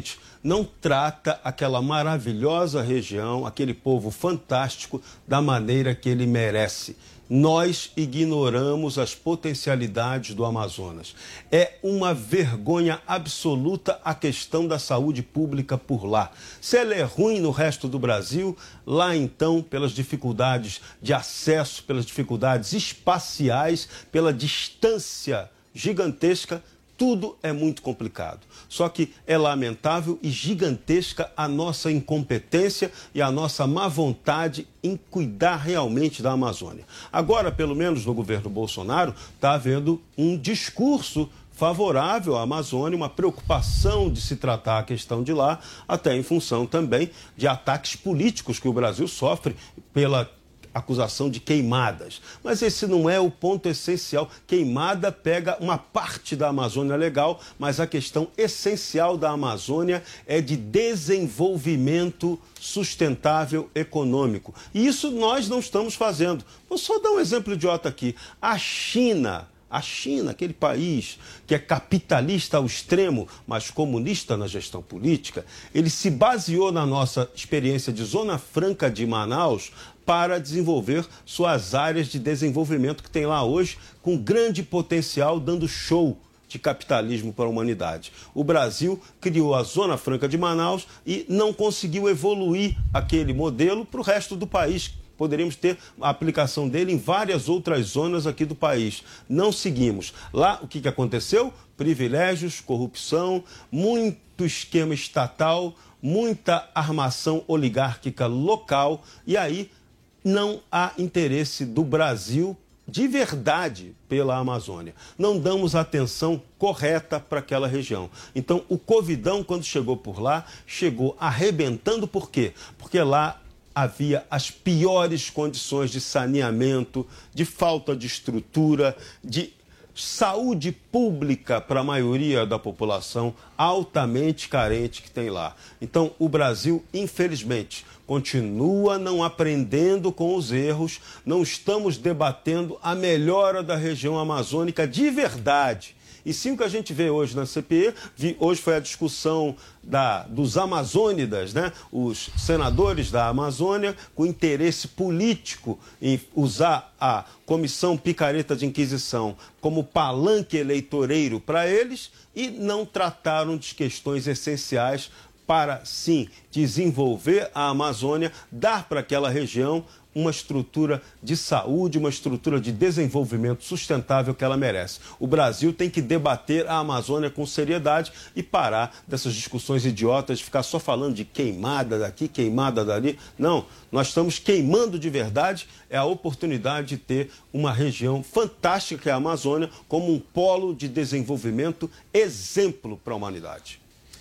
A: não trata aquela maravilhosa região, aquele povo fantástico, da maneira que ele merece. Nós ignoramos as potencialidades do Amazonas. É uma vergonha absoluta a questão da saúde pública por lá. Se ela é ruim no resto do Brasil, lá então, pelas dificuldades de acesso, pelas dificuldades espaciais, pela distância gigantesca, tudo é muito complicado. Só que é lamentável e gigantesca a nossa incompetência e a nossa má vontade em cuidar realmente da Amazônia. Agora, pelo menos no governo Bolsonaro, está havendo um discurso favorável à Amazônia, uma preocupação de se tratar a questão de lá, até em função também de ataques políticos que o Brasil sofre pela acusação de queimadas. Mas esse não é o ponto essencial. Queimada pega uma parte da Amazônia legal, mas a questão essencial da Amazônia é de desenvolvimento sustentável econômico. E isso nós não estamos fazendo. Vou só dar um exemplo idiota aqui. A China... A China, aquele país que é capitalista ao extremo, mas comunista na gestão política, ele se baseou na nossa experiência de Zona Franca de Manaus para desenvolver suas áreas de desenvolvimento que tem lá hoje, com grande potencial, dando show de capitalismo para a humanidade. O Brasil criou a Zona Franca de Manaus e não conseguiu evoluir aquele modelo para o resto do país. Poderíamos ter a aplicação dele em várias outras zonas aqui do país. Não seguimos. Lá, o que, que aconteceu? Privilégios, corrupção, muito esquema estatal, muita armação oligárquica local. E aí, não há interesse do Brasil de verdade pela Amazônia. Não damos atenção correta para aquela região. Então, o Covidão, quando chegou por lá, chegou arrebentando. Por quê? Porque lá havia as piores condições de saneamento, de falta de estrutura, de saúde pública para a maioria da população altamente carente que tem lá. Então, o Brasil, infelizmente, continua não aprendendo com os erros, não estamos debatendo a melhora da região amazônica de verdade. E sim, o que a gente vê hoje na C P E, hoje foi a discussão da, dos amazônidas, né? Os senadores da Amazônia com interesse político em usar a Comissão Picareta de Inquisição como palanque eleitoreiro para eles e não trataram de questões essenciais para, sim, desenvolver a Amazônia, dar para aquela região uma estrutura de saúde, uma estrutura de desenvolvimento sustentável que ela merece. O Brasil tem que debater a Amazônia com seriedade e parar dessas discussões idiotas de ficar só falando de queimada daqui, queimada dali. Não, nós estamos queimando de verdade, é a oportunidade de ter uma região fantástica que é a Amazônia como um polo de desenvolvimento exemplo para a humanidade.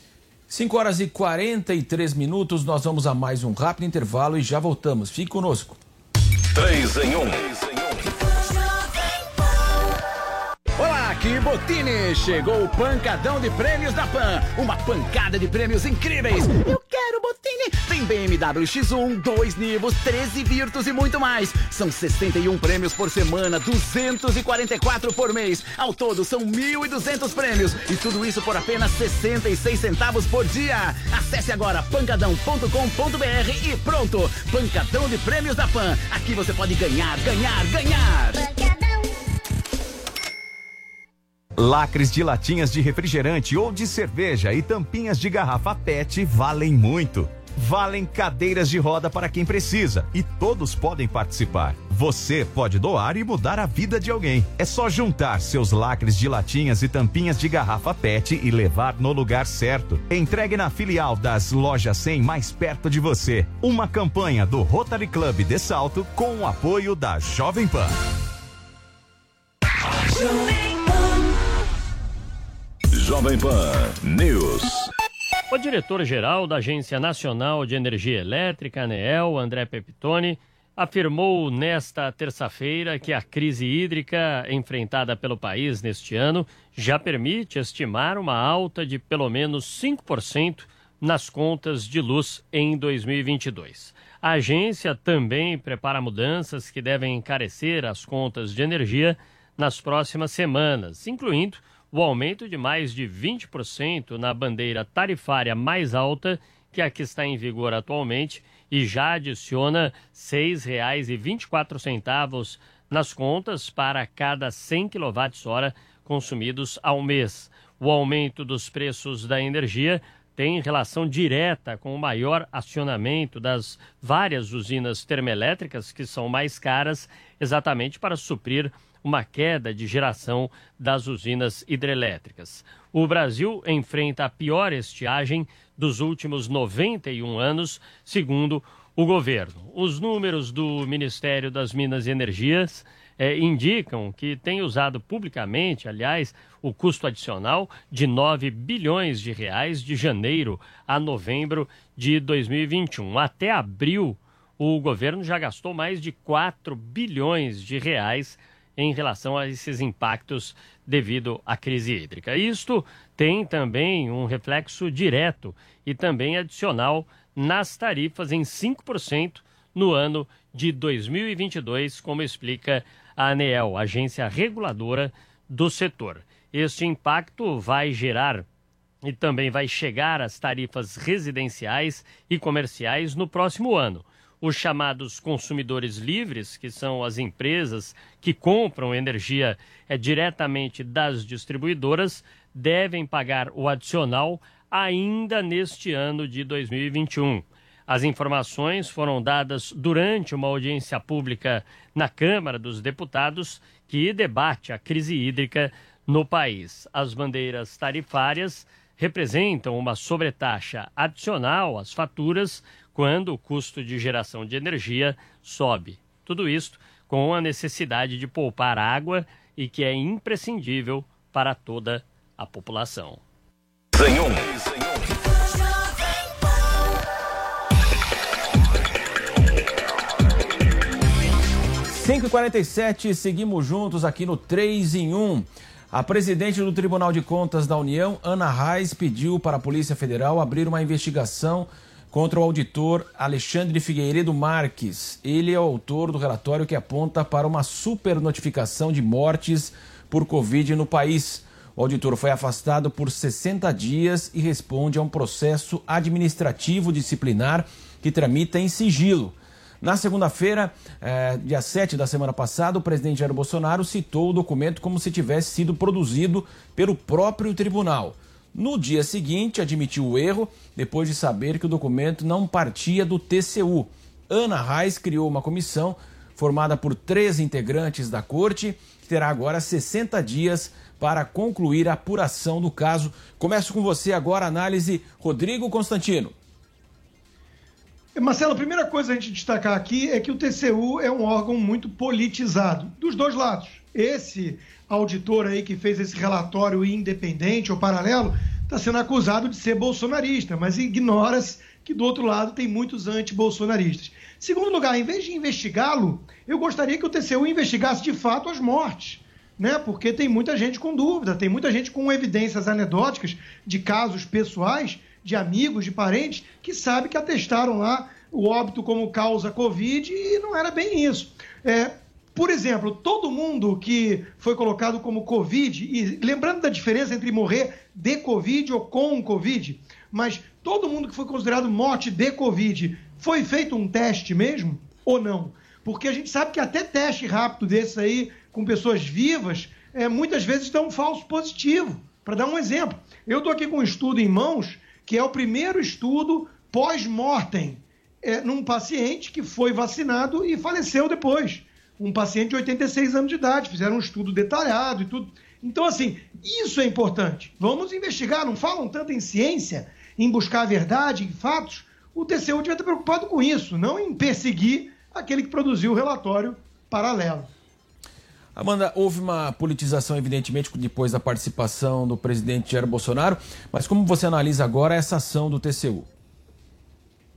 C: cinco horas e quarenta e três minutos, nós vamos a mais um rápido intervalo e já voltamos. Fique conosco.
B: três em um.
H: Olá, aqui Botini. Chegou o pancadão de prêmios da Pan. Uma pancada de prêmios incríveis. Eu quero Botini. Tem B M W X um, dois Nivos, treze Virtus e muito mais. São sessenta e um prêmios por semana, duzentos e quarenta e quatro por mês. Ao todo são mil e duzentos prêmios. E tudo isso por apenas sessenta e seis centavos por dia. Acesse agora pancadão ponto com ponto br e pronto. Pancadão de prêmios da Pan. Aqui você pode ganhar, ganhar, ganhar. Pancadão.
I: Lacres de latinhas de refrigerante ou de cerveja e tampinhas de garrafa P E T valem muito. Valem cadeiras de roda para quem precisa e todos podem participar. Você pode doar e mudar a vida de alguém. É só juntar seus lacres de latinhas e tampinhas de garrafa P E T e levar no lugar certo. Entregue na filial das Lojas cem mais perto de você. Uma campanha do Rotary Club de Salto com o apoio da Jovem Pan.
B: Jovem Pan News.
F: O diretor-geral da Agência Nacional de Energia Elétrica, ANEEL, André Pepitone, afirmou nesta terça-feira que a crise hídrica enfrentada pelo país neste ano já permite estimar uma alta de pelo menos cinco por cento nas contas de luz em dois mil e vinte e dois. A agência também prepara mudanças que devem encarecer as contas de energia nas próximas semanas, incluindo o aumento de mais de vinte por cento na bandeira tarifária mais alta, que é a que está em vigor atualmente, e já adiciona seis reais e vinte e quatro centavos nas contas para cada cem quilowatt-hora consumidos ao mês. O aumento dos preços da energia tem relação direta com o maior acionamento das várias usinas termoelétricas, que são mais caras, exatamente para suprir uma queda de geração das usinas hidrelétricas. O Brasil enfrenta a pior estiagem dos últimos noventa e um anos, segundo o governo. Os números do Ministério das Minas e Energias eh, indicam que tem usado publicamente, aliás, o custo adicional de nove bilhões de reais de janeiro a novembro de dois mil e vinte e um. Até abril, o governo já gastou mais de quatro bilhões de reais em relação a esses impactos devido à crise hídrica. Isto tem também um reflexo direto e também adicional nas tarifas em cinco por cento no ano de dois mil e vinte e dois, como explica a ANEEL, agência reguladora do setor. Este impacto vai gerar e também vai chegar às tarifas residenciais e comerciais no próximo ano. Os chamados consumidores livres, que são as empresas que compram energia é, diretamente das distribuidoras, devem pagar o adicional ainda neste ano de dois mil e vinte e um. As informações foram dadas durante uma audiência pública na Câmara dos Deputados, que debate a crise hídrica no país. As bandeiras tarifárias representam uma sobretaxa adicional às faturas quando o custo de geração de energia sobe. Tudo isto com a necessidade de poupar água e que é imprescindível para toda a população.
C: cinco e quarenta e sete, seguimos juntos aqui no três em um. A presidente do Tribunal de Contas da União, Ana Reis, pediu para a Polícia Federal abrir uma investigação contra o auditor Alexandre Figueiredo Marques. Ele é o autor do relatório que aponta para uma supernotificação de mortes por Covid no país. O auditor foi afastado por sessenta dias e responde a um processo administrativo disciplinar que tramita em sigilo. Na segunda-feira, eh, dia sete da semana passada, o presidente Jair Bolsonaro citou o documento como se tivesse sido produzido pelo próprio tribunal. No dia seguinte, admitiu o erro, depois de saber que o documento não partia do T C U. Ana Reis criou uma comissão formada por três integrantes da corte, que terá agora sessenta dias para concluir a apuração do caso. Começo com você agora, análise Rodrigo Constantino.
E: Marcelo, a primeira coisa a gente destacar aqui é que o T C U é um órgão muito politizado, dos dois lados. Esse auditor aí que fez esse relatório independente ou paralelo está sendo acusado de ser bolsonarista, mas ignora-se que do outro lado tem muitos anti-bolsonaristas. Segundo lugar, em vez de investigá-lo, eu gostaria que o T C U investigasse de fato as mortes, né? Porque tem muita gente com dúvida, tem muita gente com evidências anedóticas de casos pessoais, de amigos, de parentes, que sabe que atestaram lá o óbito como causa Covid e não era bem isso. É, por exemplo, todo mundo que foi colocado como Covid, e lembrando da diferença entre morrer de Covid ou com Covid, mas todo mundo que foi considerado morte de Covid, foi feito um teste mesmo ou não? Porque a gente sabe que até teste rápido desse aí, com pessoas vivas, é, muitas vezes dá um falso positivo. Para dar um exemplo, eu estou aqui com um estudo em mãos, que é o primeiro estudo pós-mortem, é, num paciente que foi vacinado e faleceu depois. Um paciente de oitenta e seis anos de idade, fizeram um estudo detalhado e tudo. Então, assim, isso é importante. Vamos investigar, não falam tanto em ciência, em buscar a verdade, em fatos. O T C U devia estar preocupado com isso, não em perseguir aquele que produziu o relatório paralelo.
C: Amanda, houve uma politização, evidentemente, depois da participação do presidente Jair Bolsonaro, mas como você analisa agora essa ação do T C U?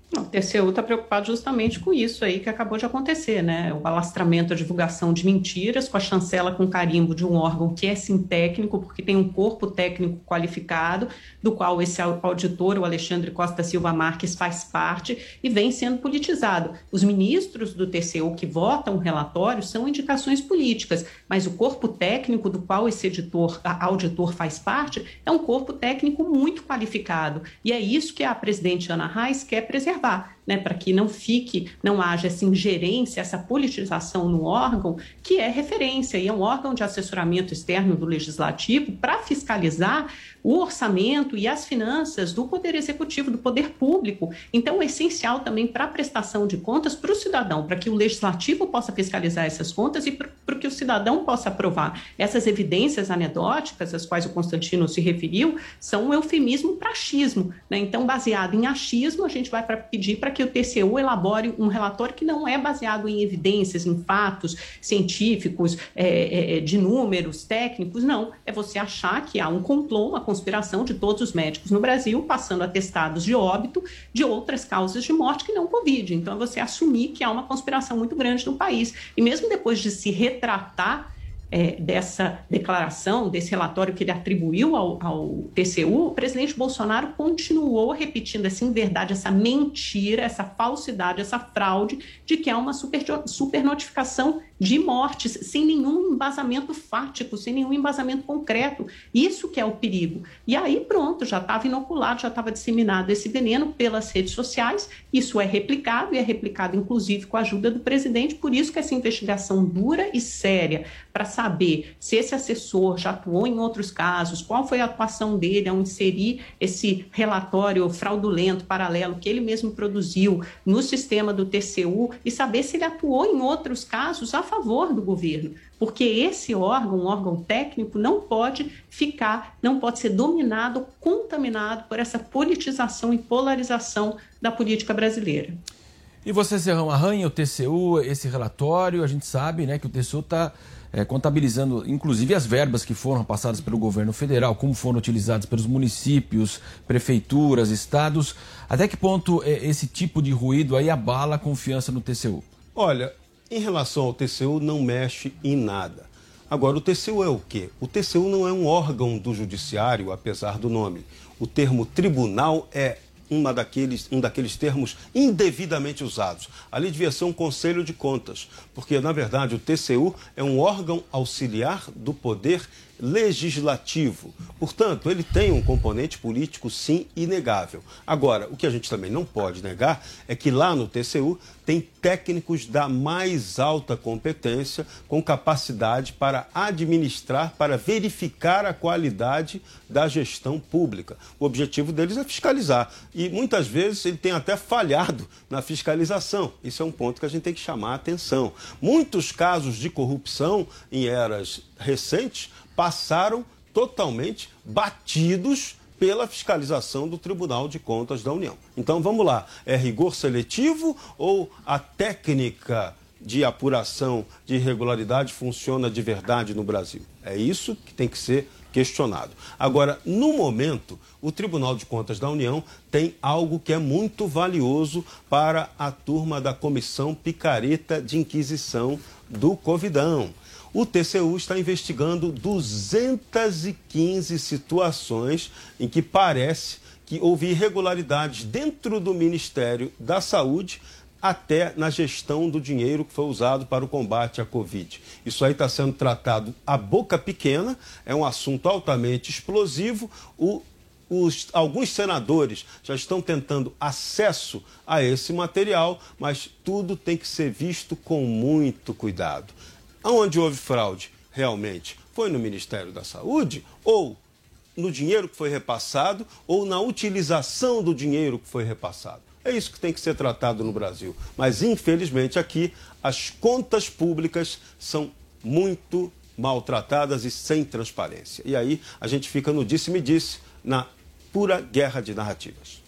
D: O T C U está preocupado justamente com isso aí que acabou de acontecer, né? O alastramento, a divulgação de mentiras com a chancela com carimbo de um órgão que é sim técnico, porque tem um corpo técnico qualificado, do qual esse auditor, o Alexandre Costa Silva Marques, faz parte e vem sendo politizado. Os ministros do T C U que votam o relatório são indicações políticas, mas o corpo técnico do qual esse editor, auditor faz parte é um corpo técnico muito qualificado. E é isso que a presidente Ana Reis quer preservar. Né, para que não fique, não haja essa ingerência, essa politização no órgão, que é referência e é um órgão de assessoramento externo do Legislativo para fiscalizar o orçamento e as finanças do Poder Executivo, do Poder Público. Então, é essencial também para a prestação de contas para o cidadão, para que o Legislativo possa fiscalizar essas contas e para que o cidadão possa aprovar. Essas evidências anedóticas, às quais o Constantino se referiu, são um eufemismo para achismo. Né? Então, baseado em achismo, a gente vai para pedir para que o T C U elabore um relatório que não é baseado em evidências, em fatos científicos, é, é, de números técnicos, não. É você achar que há um complô, uma conspiração de todos os médicos no Brasil, passando atestados de óbito de outras causas de morte que não Covid. Então, é você assumir que há uma conspiração muito grande no país. E mesmo depois de se retratar É, dessa declaração, desse relatório que ele atribuiu ao, ao T C U, o presidente Bolsonaro continuou repetindo essa inverdade, essa mentira, essa falsidade, essa fraude de que há uma super, super notificação de mortes, sem nenhum embasamento fático, sem nenhum embasamento concreto. Isso que é o perigo. E aí pronto, já estava inoculado, já estava disseminado esse veneno pelas redes sociais, isso é replicado e é replicado inclusive com a ajuda do presidente, por isso que essa investigação dura e séria, para saber se esse assessor já atuou em outros casos, qual foi a atuação dele ao inserir esse relatório fraudulento, paralelo, que ele mesmo produziu no sistema do T C U, e saber se ele atuou em outros casos a favor do governo. Porque esse órgão, um órgão técnico, não pode ficar, não pode ser dominado, contaminado por essa politização e polarização da política brasileira.
C: E você, Serrão, arranha o T C U, esse relatório, a gente sabe, né, que o T C U está é, contabilizando, inclusive, as verbas que foram passadas pelo governo federal, como foram utilizadas pelos municípios, prefeituras, estados. Até que ponto é, esse tipo de ruído aí abala a confiança no T C U?
A: Olha, em relação ao T C U, não mexe em nada. Agora, o T C U é o quê? O T C U não é um órgão do judiciário, apesar do nome. O termo tribunal é uma daqueles, um daqueles termos indevidamente usados. Ali devia ser um conselho de contas, porque, na verdade, o T C U é um órgão auxiliar do poder legislativo. Portanto, ele tem um componente político, sim, inegável. Agora, o que a gente também não pode negar é que lá no T C U tem técnicos da mais alta competência, com capacidade para administrar, para verificar a qualidade da gestão pública. O objetivo deles é fiscalizar. E muitas vezes ele tem até falhado na fiscalização. Isso é um ponto que a gente tem que chamar a atenção. Muitos casos de corrupção em eras recentes passaram totalmente batidos pela fiscalização do Tribunal de Contas da União. Então, vamos lá, é rigor seletivo ou a técnica de apuração de irregularidade funciona de verdade no Brasil? É isso que tem que ser questionado. Agora, no momento, o Tribunal de Contas da União tem algo que é muito valioso para a turma da Comissão Picareta de Inquisição do Covidão. O T C U está investigando duzentas e quinze situações em que parece que houve irregularidades dentro do Ministério da Saúde, até na gestão do dinheiro que foi usado para o combate à Covid. Isso aí está sendo tratado à boca pequena, é um assunto altamente explosivo. O, os, alguns senadores já estão tentando acesso a esse material, mas tudo tem que ser visto com muito cuidado. Onde houve fraude, realmente, foi no Ministério da Saúde ou no dinheiro que foi repassado ou na utilização do dinheiro que foi repassado? É isso que tem que ser tratado no Brasil. Mas, infelizmente, aqui as contas públicas são muito maltratadas e sem transparência. E aí a gente fica no disse-me-disse, na pura guerra de narrativas.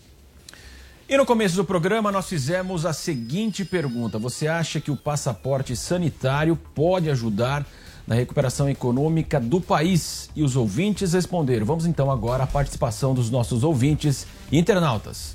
C: E no começo do programa nós fizemos a seguinte pergunta: você acha que o passaporte sanitário pode ajudar na recuperação econômica do país? E os ouvintes responderam. Vamos então agora à participação dos nossos ouvintes e internautas.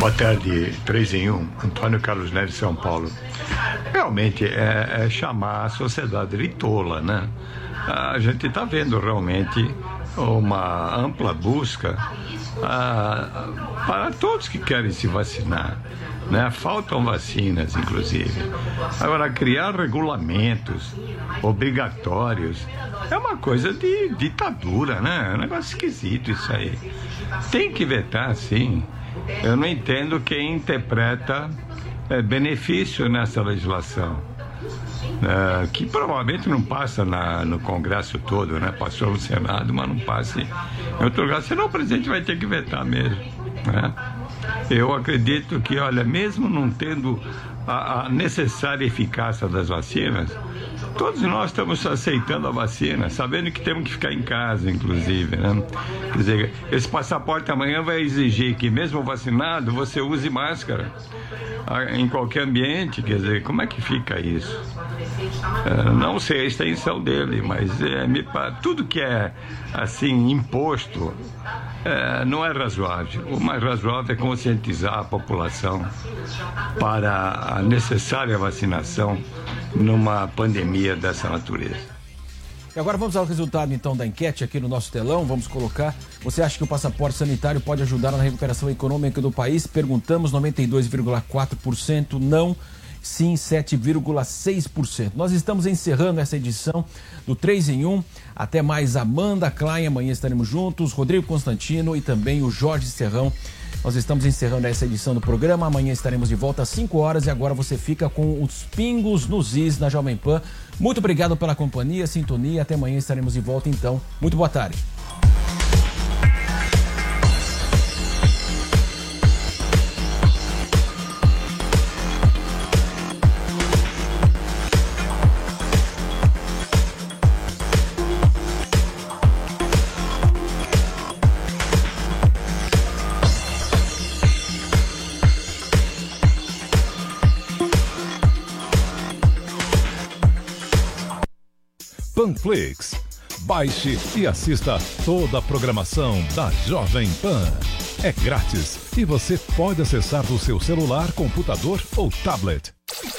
J: Boa tarde, três em um, Antônio Carlos Neves, São Paulo. Realmente é, é chamar a sociedade de tola, né? A gente está vendo realmente uma ampla busca ah, para todos que querem se vacinar, né? Faltam vacinas, inclusive. Agora, criar regulamentos obrigatórios é uma coisa de ditadura, né? É um negócio esquisito isso aí. Tem que vetar, sim. Eu não entendo quem interpreta é, benefício nessa legislação, é, que provavelmente não passa na, no Congresso todo, né? Passou no Senado, mas não passa em outro lugar. Senão o presidente vai ter que vetar mesmo, né? Eu acredito que, olha, mesmo não tendo a, a necessária eficácia das vacinas, todos nós estamos aceitando a vacina, sabendo que temos que ficar em casa, inclusive, né? Quer dizer, esse passaporte amanhã vai exigir que, mesmo vacinado, você use máscara em qualquer ambiente. Quer dizer, como é que fica isso? É, não sei a extensão dele, mas é, me, tudo que é, assim, imposto é, não é razoável. O mais razoável é conscientizar a população para a necessária vacinação numa pandemia dessa natureza.
C: E agora vamos ao resultado então da enquete aqui no nosso telão. Vamos colocar: você acha que o passaporte sanitário pode ajudar na recuperação econômica do país? Perguntamos, noventa e dois vírgula quatro por cento não, sim sete vírgula seis por cento. Nós estamos encerrando essa edição do três em um. Até mais, Amanda Klein, amanhã estaremos juntos, Rodrigo Constantino e também o Jorge Serrão. Nós estamos encerrando essa edição do programa. Amanhã estaremos de volta às cinco horas e agora você fica com os Pingos nos Is na Jovem Pan. Muito obrigado pela companhia, sintonia. Até amanhã estaremos de volta então. Muito boa tarde.
B: Panflix. Baixe e assista toda a programação da Jovem Pan. É grátis e você pode acessar do seu celular, computador ou tablet.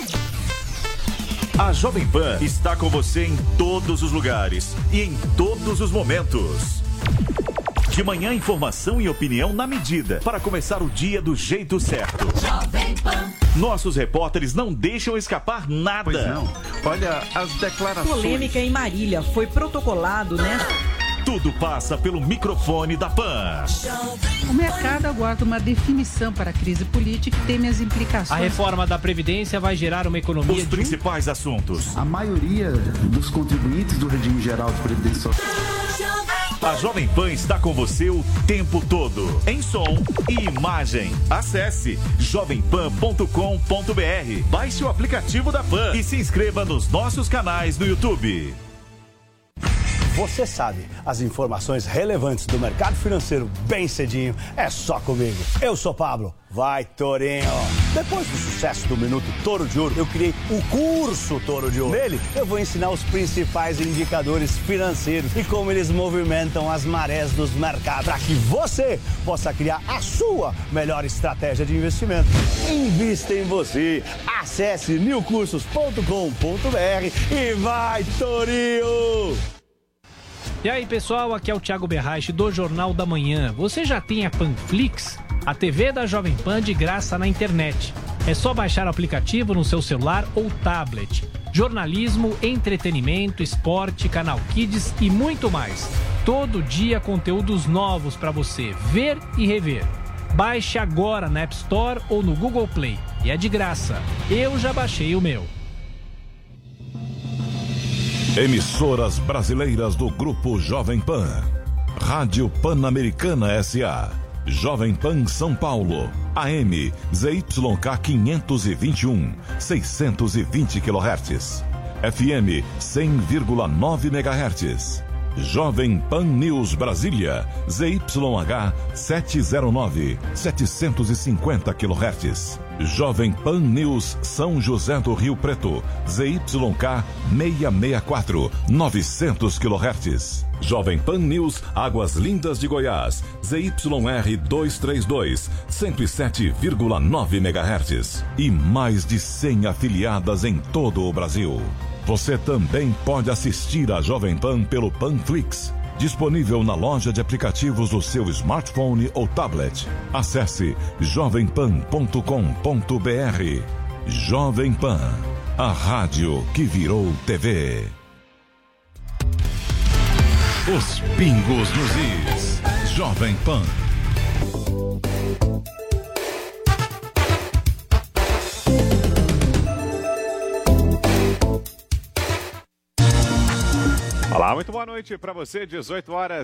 K: A Jovem Pan está com você em todos os lugares e em todos os momentos. De manhã, informação e opinião na medida para começar o dia do jeito certo. Jovem Pan. Nossos repórteres não deixam escapar nada.
L: Pois não. Olha as declarações.
M: Polêmica em Marília foi protocolado, né?
K: Tudo passa pelo microfone da Pan.
N: O mercado aguarda uma definição para a crise política e teme as implicações.
O: A reforma da Previdência vai gerar uma economia...
K: Os principais um... assuntos.
L: A maioria dos contribuintes do regime geral de Previdência Social.
K: A Jovem Pan está com você o tempo todo, em som e imagem. Acesse jovem pan ponto com ponto b r, baixe o aplicativo da Pan e se inscreva nos nossos canais no YouTube.
P: Você sabe, as informações relevantes do mercado financeiro bem cedinho é só comigo. Eu sou Pablo. Vai, Torinho! Depois do sucesso do Minuto Toro de Ouro, eu criei o curso Toro de Ouro. Nele, eu vou ensinar os principais indicadores financeiros e como eles movimentam as marés dos mercados, para que você possa criar a sua melhor estratégia de investimento. Invista em você. Acesse new cursos ponto com ponto b r e vai, Torinho!
O: E aí, pessoal, aqui é o Thiago Berraich do Jornal da Manhã. Você já tem a Panflix? A T V da Jovem Pan de graça na internet. É só baixar o aplicativo no seu celular ou tablet. Jornalismo, entretenimento, esporte, canal Kids e muito mais. Todo dia conteúdos novos para você ver e rever. Baixe agora na App Store ou no Google Play. E é de graça. Eu já baixei o meu.
B: Emissoras brasileiras do Grupo Jovem Pan. Rádio Pan-Americana S A. Jovem Pan São Paulo. A M Z Y K quinhentos e vinte e um, seiscentos e vinte quilohertz. F M cem vírgula nove megahertz. Jovem Pan News Brasília. Z Y H setecentos e nove, setecentos e cinquenta quilohertz. Jovem Pan News São José do Rio Preto, Z Y K seiscentos e sessenta e quatro, novecentos quilohertz. Jovem Pan News Águas Lindas de Goiás, Z Y R duzentos e trinta e dois, cento e sete vírgula nove megahertz. E mais de cem afiliadas em todo o Brasil. Você também pode assistir a Jovem Pan pelo Panflix, disponível na loja de aplicativos do seu smartphone ou tablet. Acesse jovem pan ponto com ponto b r. Jovem Pan, a rádio que virou T V. Os pingos nos is. Jovem Pan.
Q: Olá, muito boa noite para você, dezoito horas